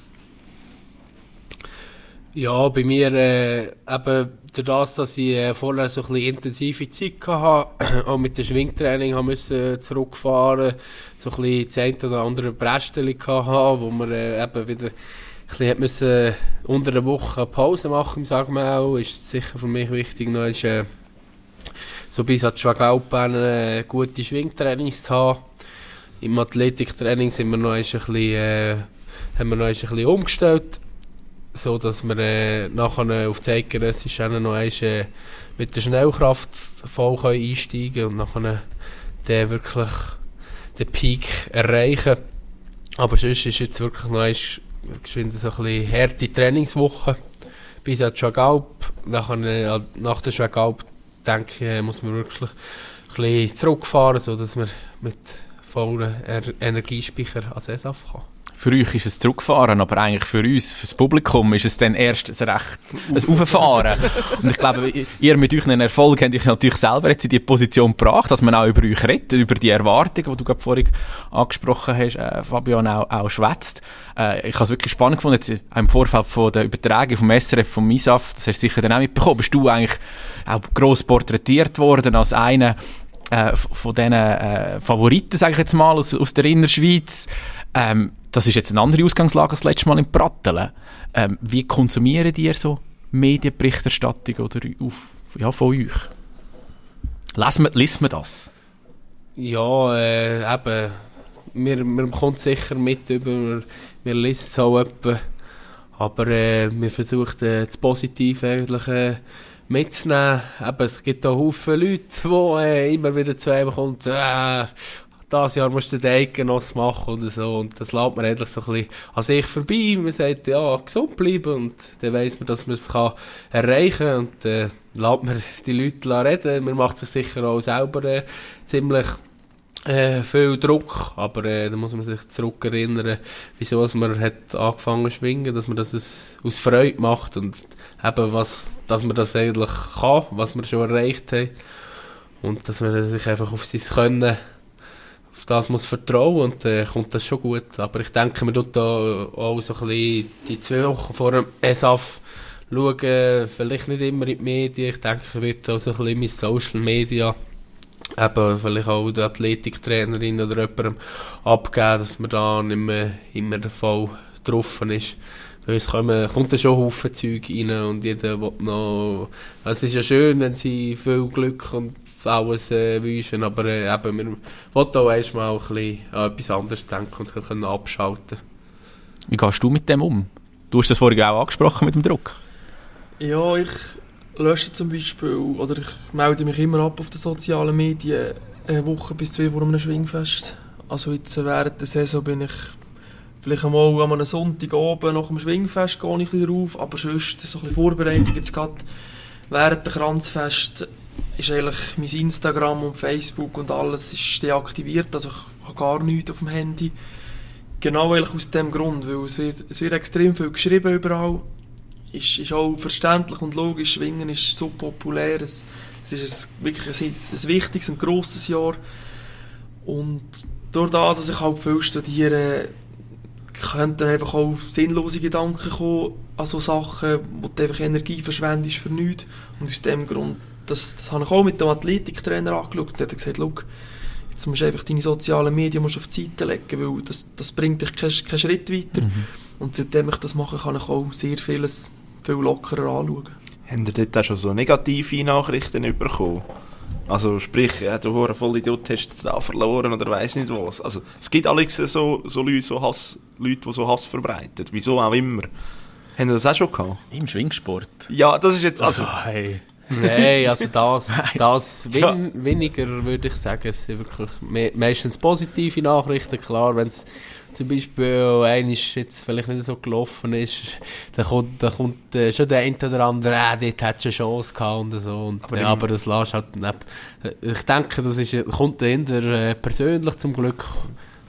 Ja, bei mir, äh, eben, durch das, dass ich äh, vorher so ein bisschen intensive Zeit hatte, auch mit dem Schwingtraining haben müssen zurückfahren, so ein bisschen das eine oder andere Brästchen hatte, wo wir äh, eben wieder ein bisschen müssen, unter der Woche Pause machen, sagen wir auch, ist sicher für mich wichtig, noch ist, äh, so bis an die Schwagalpen äh, gute Schwingtrainings zu haben. Im Athletiktraining sind wir noch ein bisschen, äh, haben wir noch ein bisschen umgestellt, so dass wir äh, nachher auf die Eidgenössische noch einmal äh, mit der Schnellkraft voll können einsteigen können und nachher den wirklich den Peak erreichen. Aber sonst ist jetzt wirklich noch einmal geschwind so ein bisschen harte Trainingswoche bis an die Schwagalp. Nachher, äh, nach der Schwagalp denke ich, äh, muss man wirklich ein bisschen zurückfahren, sodass man mit vollen er- Energiespeicher ans E S A F kann. Für euch ist es zurückfahren, aber eigentlich für uns, für das Publikum, ist es dann erst ein recht ein Auffahren. Und ich glaube, ihr mit euren Erfolg habt euch natürlich selber jetzt in die Position gebracht, dass man auch über euch redet, über die Erwartungen, die du gerade vorhin angesprochen hast, äh, Fabian, auch, auch schwätzt. Äh, ich habe es wirklich spannend gefunden, jetzt im Vorfeld von der Übertragung vom S R F, vom I S A F, das hast du sicher dann auch mitbekommen, bist du eigentlich auch gross porträtiert worden als einer äh, von diesen äh, Favoriten, sage ich jetzt mal, aus, aus der Innerschweiz. Ähm, das ist jetzt eine andere Ausgangslage als das letzte Mal in Pratteln. Ähm, wie konsumieren ihr so Medienberichterstattung oder auf, ja, von euch? Lesen wir, liest man das? Ja, äh, eben. Wir, wir kommt sicher mit über, wir, wir lesen es auch etwa. Aber äh, wir versuchen äh, das Positive eigentlich äh, mitzunehmen. Eben, es gibt auch Haufen Leute, die äh, immer wieder zu einem kommen, äh, das Jahr musst du den Eidgenoss machen oder so. Und das lässt man endlich so ein bisschen an sich vorbei. Man sagt, ja, gesund bleiben. Und dann weiss man, dass man es kann erreichen kann. Und äh, lässt man die Leute reden. Man macht sich sicher auch selber äh, ziemlich äh, viel Druck. Aber äh, da muss man sich zurückerinnern, wieso man hat angefangen zu schwingen, dass man das aus, aus Freude macht. Und eben, was, dass man das eigentlich kann, was wir schon erreicht haben. Und dass man sich einfach auf sein Können auf das muss vertrauen und dann äh, kommt das schon gut. Aber ich denke, man tut da auch so ein bisschen die zwei Wochen vor dem E S A F schauen, vielleicht nicht immer in die Medien. Ich denke, ich werde auch so ein bisschen mit Social Media eben vielleicht auch der Athletiktrainerin oder jemandem abgeben, dass man da nicht mehr immer voll drauf ist. Weil es kommen, kommt da schon Haufen Zeug rein und jeder will noch... Es ist ja schön, wenn sie viel Glück und alles äh, wünschen, aber äh, eben, wir wollen auch erstmal ein bisschen an etwas anderes denken und können abschalten. Wie gehst du mit dem um? Du hast das vorhin auch angesprochen mit dem Druck. Ja, ich lösche zum Beispiel, oder ich melde mich immer ab auf den sozialen Medien eine Woche bis zwei vor einem Schwingfest. Also jetzt während der Saison bin ich vielleicht einmal an einem Sonntag oben nach dem Schwingfest gehe ich wieder auf, aber sonst so ein bisschen Vorbereitung jetzt gerade während der Kranzfest ist eigentlich mein Instagram und Facebook und alles ist deaktiviert, also ich habe gar nichts auf dem Handy. Genau eigentlich aus dem Grund, weil es wird, es wird extrem viel geschrieben überall. Ist, ist auch verständlich und logisch, Schwingen ist so populär, es, es ist ein, wirklich ein, ein wichtiges und grosses Jahr. Und durch das, dass ich halt viel studiere, können dann einfach auch sinnlose Gedanken kommen an so Sachen, wo du einfach Energie verschwendest für nichts. Und aus dem Grund, das, das habe ich auch mit dem Athletiktrainer angeschaut, der hat gesagt, schau, jetzt musst du einfach deine sozialen Medien musst auf die Seite legen, weil das, das bringt dich keinen kein Schritt weiter. Mhm. Und seitdem ich das mache, kann ich auch sehr vieles viel lockerer anschauen. Habt ihr dort auch schon so negative Nachrichten bekommen? Also sprich, ja, du hast voll Idiot, hast es da verloren oder weiss nicht was. Also es gibt Alex so, so Leute, so Hass, Leute, die so Hass verbreiten, wieso auch immer. Haben ihr das auch schon gehabt? Im Schwingsport? Ja, das ist jetzt... Also, also hey. Nein, also das, das win- ja. weniger würde ich sagen. Es sind wirklich me- meistens positive Nachrichten. Klar, wenn es zum Beispiel eines jetzt vielleicht nicht so gelaufen ist, dann kommt, dann kommt äh, schon der eine oder andere, äh, dort hat schon eine Chance gehabt und so. Und, aber, ja, aber das lässt halt nicht. Ich denke, das ist, kommt eher äh, persönlich zum Glück.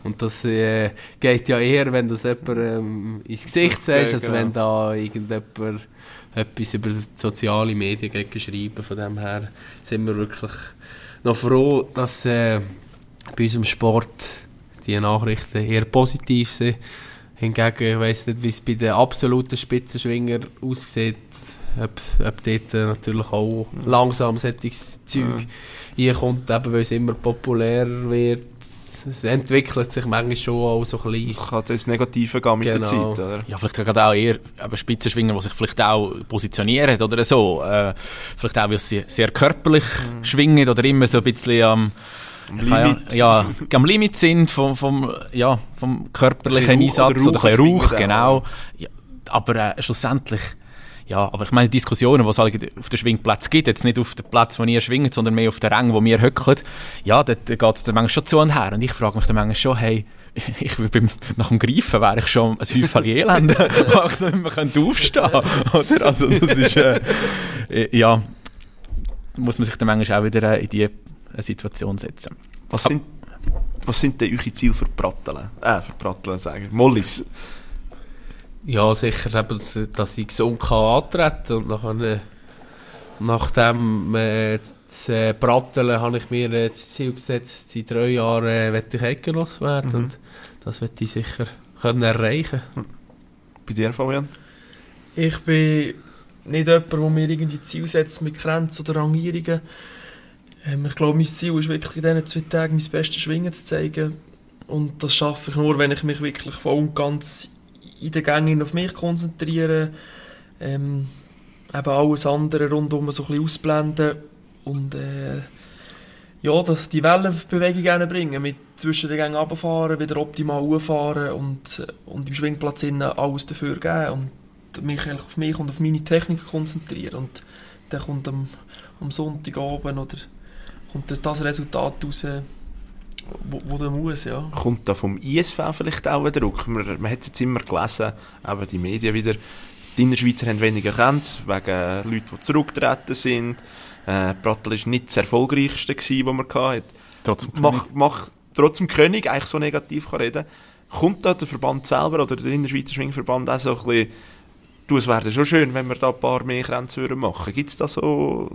Und das äh, geht ja eher, wenn das jemand ähm, ins Gesicht Okay, sagst, als genau. wenn da irgendjemand etwas über soziale Medien geht geschrieben. Von dem her sind wir wirklich noch froh, dass äh, bei unserem Sport die Nachrichten eher positiv sind. Hingegen, ich weiss nicht, wie es bei den absoluten Spitzenschwingern aussieht, ob, ob dort äh, natürlich auch langsam solches Zeug Ja. reinkommt, eben weil es immer populärer wird. Es entwickelt sich manchmal schon auch so ein bisschen. Das kann das Negative gehen mit Genau. der Zeit, oder? Ja, vielleicht gerade auch eher eben Spitzenschwinger, die sich vielleicht auch positionieren oder so. Äh, vielleicht auch, weil sie sehr körperlich schwingen oder immer so ein bisschen am, Am keine Ahnung, Limit. ja, am Limit sind vom, vom, ja, vom körperlichen Ein bisschen Rauch Einsatz oder oder ein bisschen Rauch Rauch, schwingen genau. Ja, aber äh, schlussendlich, ja, aber ich meine, Diskussionen, die es halt auf den Schwingplätzen gibt, jetzt nicht auf dem Platz, wo ihr schwingt, sondern mehr auf den Rängen, wo wir hückeln, ja, dort geht es dann manchmal schon zu und her. Und ich frage mich dann manchmal schon, hey, ich will beim, nach dem Greifen wäre ich schon ein Häufchen Elend, wo ich nicht mehr könnte aufstehen könnte. Oder? Also das ist, äh, äh, ja, muss man sich dann manchmal auch wieder äh, in diese äh, Situation setzen. Was sind, was sind denn eure Ziele für Pratteln? Äh, für Pratteln sagen. Mollis. Ja, sicher, eben, dass, dass ich gesund kann antreten und nachher, nachdem äh, das äh, Bratteln habe ich mir äh, das Ziel gesetzt, in drei Jahren äh, möchte ich Eidgenoss werden Mhm. und das möchte ich sicher können erreichen. Bei dir, Fabian? Ich bin nicht jemand, der mir irgendwie Ziel setzt mit Grenzen oder Rangierungen. Ähm, ich glaube, mein Ziel ist wirklich in diesen zwei Tagen mein bestes Schwingen zu zeigen. Und das schaffe ich nur, wenn ich mich wirklich voll und ganz in den Gängen auf mich konzentriere. Ähm, eben alles andere rundum so ein bisschen ausblenden. Und äh, ja, das, die Wellenbewegung gerne bringen. Mit zwischen den Gängen runterfahren, wieder optimal hochfahren und, und im Schwingplatz innen alles dafür geben. Und mich eigentlich auf mich und auf meine Technik konzentrieren. Und dann kommt am, am Sonntagabend oder kommt dann das Resultat raus, wo, wo der muss, ja. Kommt da vom I S V vielleicht auch ein Druck? Man, man hat es jetzt immer gelesen, aber die Medien wieder, die Innerschweizer haben weniger Grenzen, wegen Leuten, die zurückgetreten sind. Äh, Prattel war nicht das erfolgreichste, das man hatte. Trotzdem Mach, mach trotzdem König eigentlich so negativ kann reden. Kommt da der Verband selber oder der Innerschweizer Schwingverband auch so ein bisschen, du, es wäre schon schön, wenn wir da ein paar mehr Grenzen machen würden? Gibt es da so...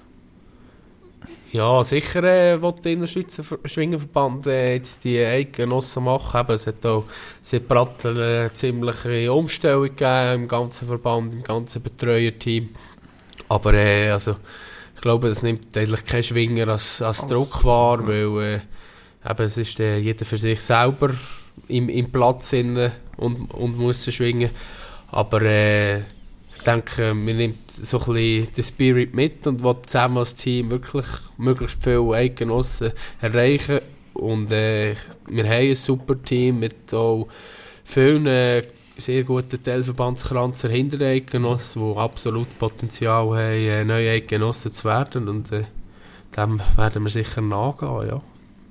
Ja, sicher äh, will der Innerschweizer Ver- Schwingerverband äh, jetzt die Eidgenossen machen. Eben, es hat auch seit Pratteln eine ziemliche Umstellung gegeben im ganzen Verband, im ganzen Betreuerteam. Aber äh, also, ich glaube, das nimmt eigentlich kein Schwinger als, als Als- Druck wahr, weil äh, eben, es ist äh, jeder für sich selber im, im Platz inne und, und muss schwingen. Aber äh, ich denke, man nimmt so ein bisschen den Spirit mit und will zusammen als Team wirklich möglichst viele Eidgenossen erreichen. Und äh, wir haben ein super Team mit auch vielen äh, sehr guten Teilverbandskranzen hinter den Eidgenossen, die absolut Potenzial haben, äh, neue Eidgenossen zu werden. Und äh, dem werden wir sicher nachgehen, ja.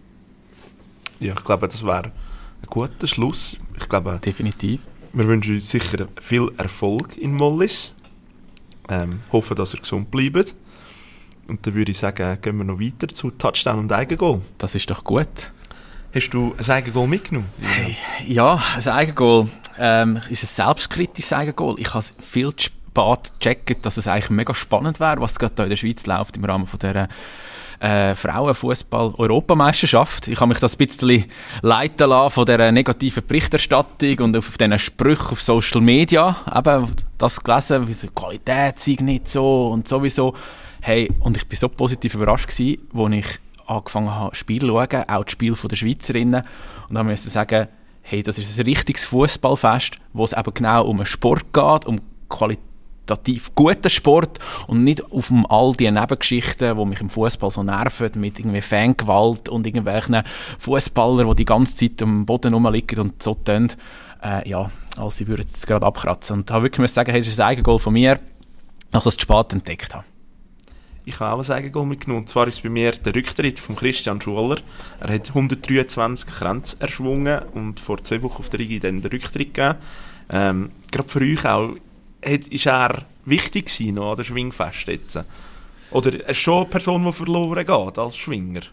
Ja, ich glaube, das wäre ein guter Schluss. Ich glaube, definitiv. wir wünschen uns sicher viel Erfolg in Mollis. Ähm, hoffen, dass ihr gesund bleibt. Und dann würde ich sagen, gehen wir noch weiter zu Touchdown und Eigengoal. Das ist doch gut. Hast du ein Eigengoal mitgenommen? Hey, ja, ein Eigengoal ähm, ist ein selbstkritisches Eigengoal. Ich habe viel zu spät gecheckt, dass es eigentlich mega spannend wäre, was gerade da in der Schweiz läuft im Rahmen von dieser äh, Frauenfußball-Europameisterschaft. Ich habe mich das ein bisschen leiten lassen von dieser negativen Berichterstattung und auf diesen Sprüchen auf Social Media. Eben das gelesen, wie so, Qualität sei nicht so und sowieso. Hey, und ich war so positiv überrascht gewesen, als ich angefangen habe, Spiele zu schauen, auch das Spiel der Schweizerinnen. Und dann musste ich sagen, hey, das ist ein richtiges Fußballfest, wo es eben genau um einen Sport geht, um qualitativ guten Sport und nicht auf um all die Nebengeschichten, die mich im Fußball so nerven, mit irgendwie Fangewalt und irgendwelchen Fußballern, die die ganze Zeit am Boden rumliegen und so tun. Äh, ja, als sie würden es gerade abkratzen. Und da habe ich wirklich sagen, hey, das ist ein Eigengoal von mir, nachdem ich es zu spät entdeckt habe. Ich habe auch ein Eigengoal mitgenommen. Und zwar ist es bei mir der Rücktritt von Christian Schuller. Er hat hundertdreiundzwanzig Kränze erschwungen und vor zwei Wochen auf der Rigi dann den Rücktritt gegeben. Ähm, gerade für euch auch, hat, ist er wichtig gewesen noch an der Schwingfest jetzt? Oder ist schon eine Person, die verloren geht als Schwinger?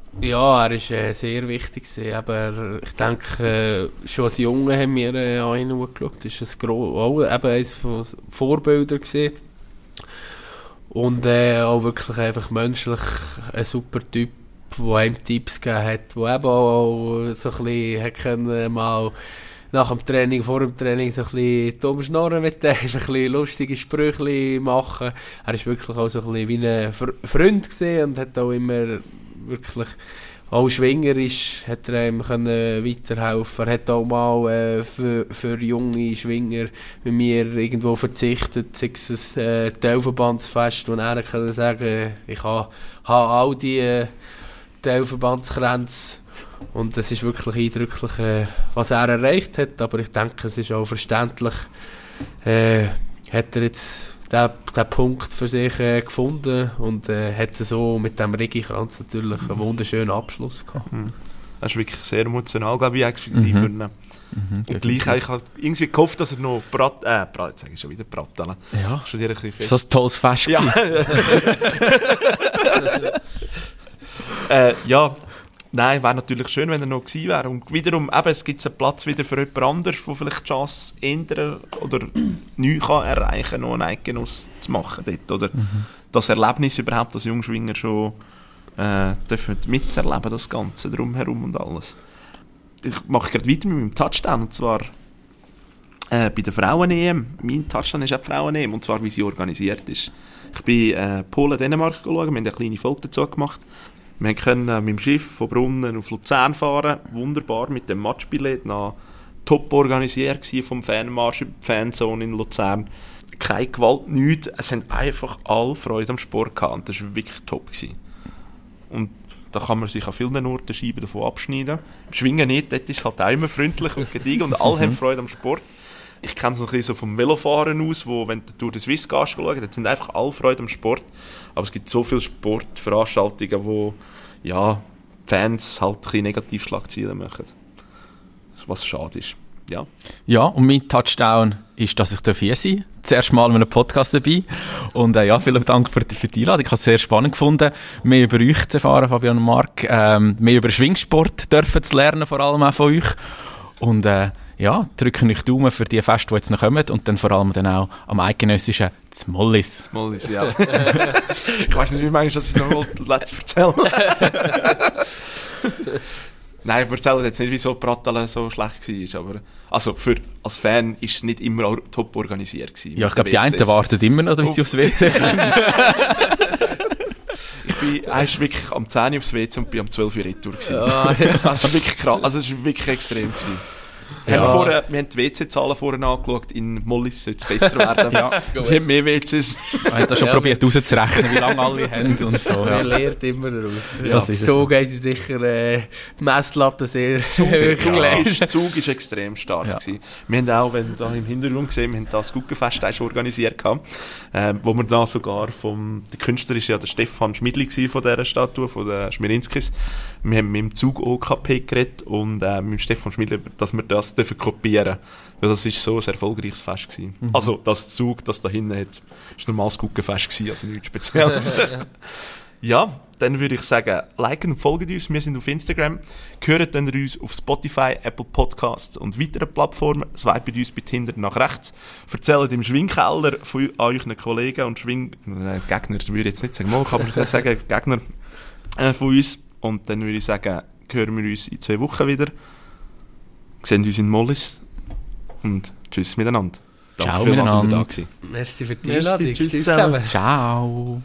Ja, er ist äh, sehr wichtig gewesen, aber ich denke, äh, schon als Junge haben wir äh, an ihn geschaut. Das ist ein gro- auch eben eines von Vorbildern gewesen. Und äh, auch wirklich einfach menschlich ein super Typ, der einem Tipps gegeben hat, der eben auch so ein bisschen hat können, mal nach dem Training, vor dem Training so ein bisschen dumm schnorren mit dem, ein bisschen lustige Sprüche machen. Er war wirklich auch so ein bisschen wie ein Fr- Freund gewesen und hat auch immer wirklich, auch schwingerisch, hat er ihm können weiterhelfen. Er hat auch mal äh, für, für junge Schwinger mit mir irgendwo verzichtet, sei es ein äh, Teilverbandsfest, wo er können sagen, ich habe ha all die äh, Teilverbandskränze. Und es ist wirklich eindrücklich, äh, was er erreicht hat, aber ich denke, es ist auch verständlich, äh, hat er jetzt den, den Punkt für sich äh, gefunden und äh, hat so mit dem Rigi-Kranz natürlich einen wunderschönen Abschluss gehabt. Mhm. Das ist wirklich sehr emotional, glaube ich, exklusiv Mhm. für ihn. Mhm, Und gleich habe ich halt irgendwie gehofft, dass er noch Brat... Äh, Brat, jetzt sage ich schon wieder Brattelen. Ja. Schon dir ein bisschen So ein tolles Fest Ja. äh, ja, nein, wäre natürlich schön, wenn er noch gewesen wäre. Und wiederum, eben, es gibt einen Platz wieder für jemand anderes, der vielleicht die Chance ändern oder neu kann erreichen, noch einen Eidgenoss zu machen dort. Oder Mhm. das Erlebnis überhaupt, das Jungschwinger schon äh, dürfen miterleben, das Ganze drumherum und alles. Ich mache gerade weiter mit meinem Touchdown, und zwar äh, bei der Frauen-E M. Mein Touchdown ist auch die Frauen-E M, und zwar, wie sie organisiert ist. Ich bin äh, Polen-Dänemark schauen, wir haben eine kleine Folge dazu gemacht. Wir können äh, mit dem Schiff von Brunnen auf Luzern fahren, wunderbar mit dem Matchbillett, noch top organisiert vom Fanmarsch über die Fanzone in Luzern. Keine Gewalt, nichts, es haben einfach alle Freude am Sport gehabt und das war wirklich top gewesen. Und da kann man sich an vielen Orten Scheiben davon abschneiden. Im Schwingen nicht, dort ist es halt auch immer freundlich und gediegen und alle haben Freude am Sport. Ich kenne es noch ein bisschen so vom Velofahren aus, wo, wenn du durch den Swiss gehst, schauen, dort haben einfach alle Freude am Sport. Aber es gibt so viele Sportveranstaltungen, wo ja, die Fans halt ein bisschen Negativschlagzeilen machen. Was schade ist. Ja. Ja, und mein Touchdown ist, dass ich hier sein darf. Zuerst mal mit einem Podcast dabei. Und äh, ja, vielen Dank für die, für die Einladung. Ich habe es sehr spannend gefunden, mehr über euch zu erfahren, Fabian und Marc. Ähm, mehr über Schwingsport dürfen zu lernen, vor allem auch von euch. Und äh, ja, drücken euch Daumen für die Feste, die jetzt noch kommen. Und dann vor allem dann auch am eidgenössischen Zmollis. Zmollis, ja. Ich weiss nicht, wie manchmal das ich noch letztes erzählen. Nein, ich erzähle jetzt nicht, wieso Brattelen so schlecht war, aber also für, als Fan war es nicht immer auch top organisiert gewesen. Ja, ich glaube, die einen warten immer noch, bis sie aufs W C kommen. Ich bin erst wirklich am zehn Uhr aufs W C und bin am zwölf Uhr retour gewesen. Ja, ja. Also wirklich krass, also es war wirklich extrem gewesen. Ja. Haben wir, vorher, wir haben die W C-Zahlen vorher angeschaut, in Mollis sollte es besser werden. Ja, wir haben mehr W Cs. Ich habe da schon Ja. probiert rauszurechnen, wie lange alle haben und so. Man Ja. lernt immer daraus. Ja, Das ist es. so gehen sie sicher äh, die Messlatte sehr Zug, hoch Zug, gelegt. ist, Zug ist extrem stark Ja. gewesen. Wir haben auch, wenn du da im Hintergrund gesehen, wir haben das Guggenfest auch schon organisiert gehabt, äh, wo wir da sogar vom, der Künstler ist ja der Stefan Schmidli gewesen von dieser Statue, von den Schmirinskis. Wir haben mit dem Zug O K P geredet und äh, mit dem Stefan Schmidli, dass wir das dürfen kopieren. Ja, das war so ein erfolgreiches Fest gewesen. Mhm. Also das Zug, das da hinten hat, ist normal das Guggenfest gewesen, also nichts Spezielles. Ja, dann würde ich sagen, liken und folgen uns. Wir sind auf Instagram. Hören dann uns auf Spotify, Apple Podcasts und weiteren Plattformen. Swipen uns bitte hinten nach rechts. Erzählt im Schwingkeller von euren Kollegen und Schwing... Äh, Gegner, würde ich jetzt nicht sagen. Mal kann man sagen, Gegner äh, von uns. Und dann würde ich sagen, hören wir uns in zwei Wochen wieder. Sehen uns in Mollis. Und tschüss miteinander. Ciao vielmals, dass ihr miteinander. da gewesen. Merci für die Merci, Einladung. tschüss Tschüss zusammen. zusammen. Ciao.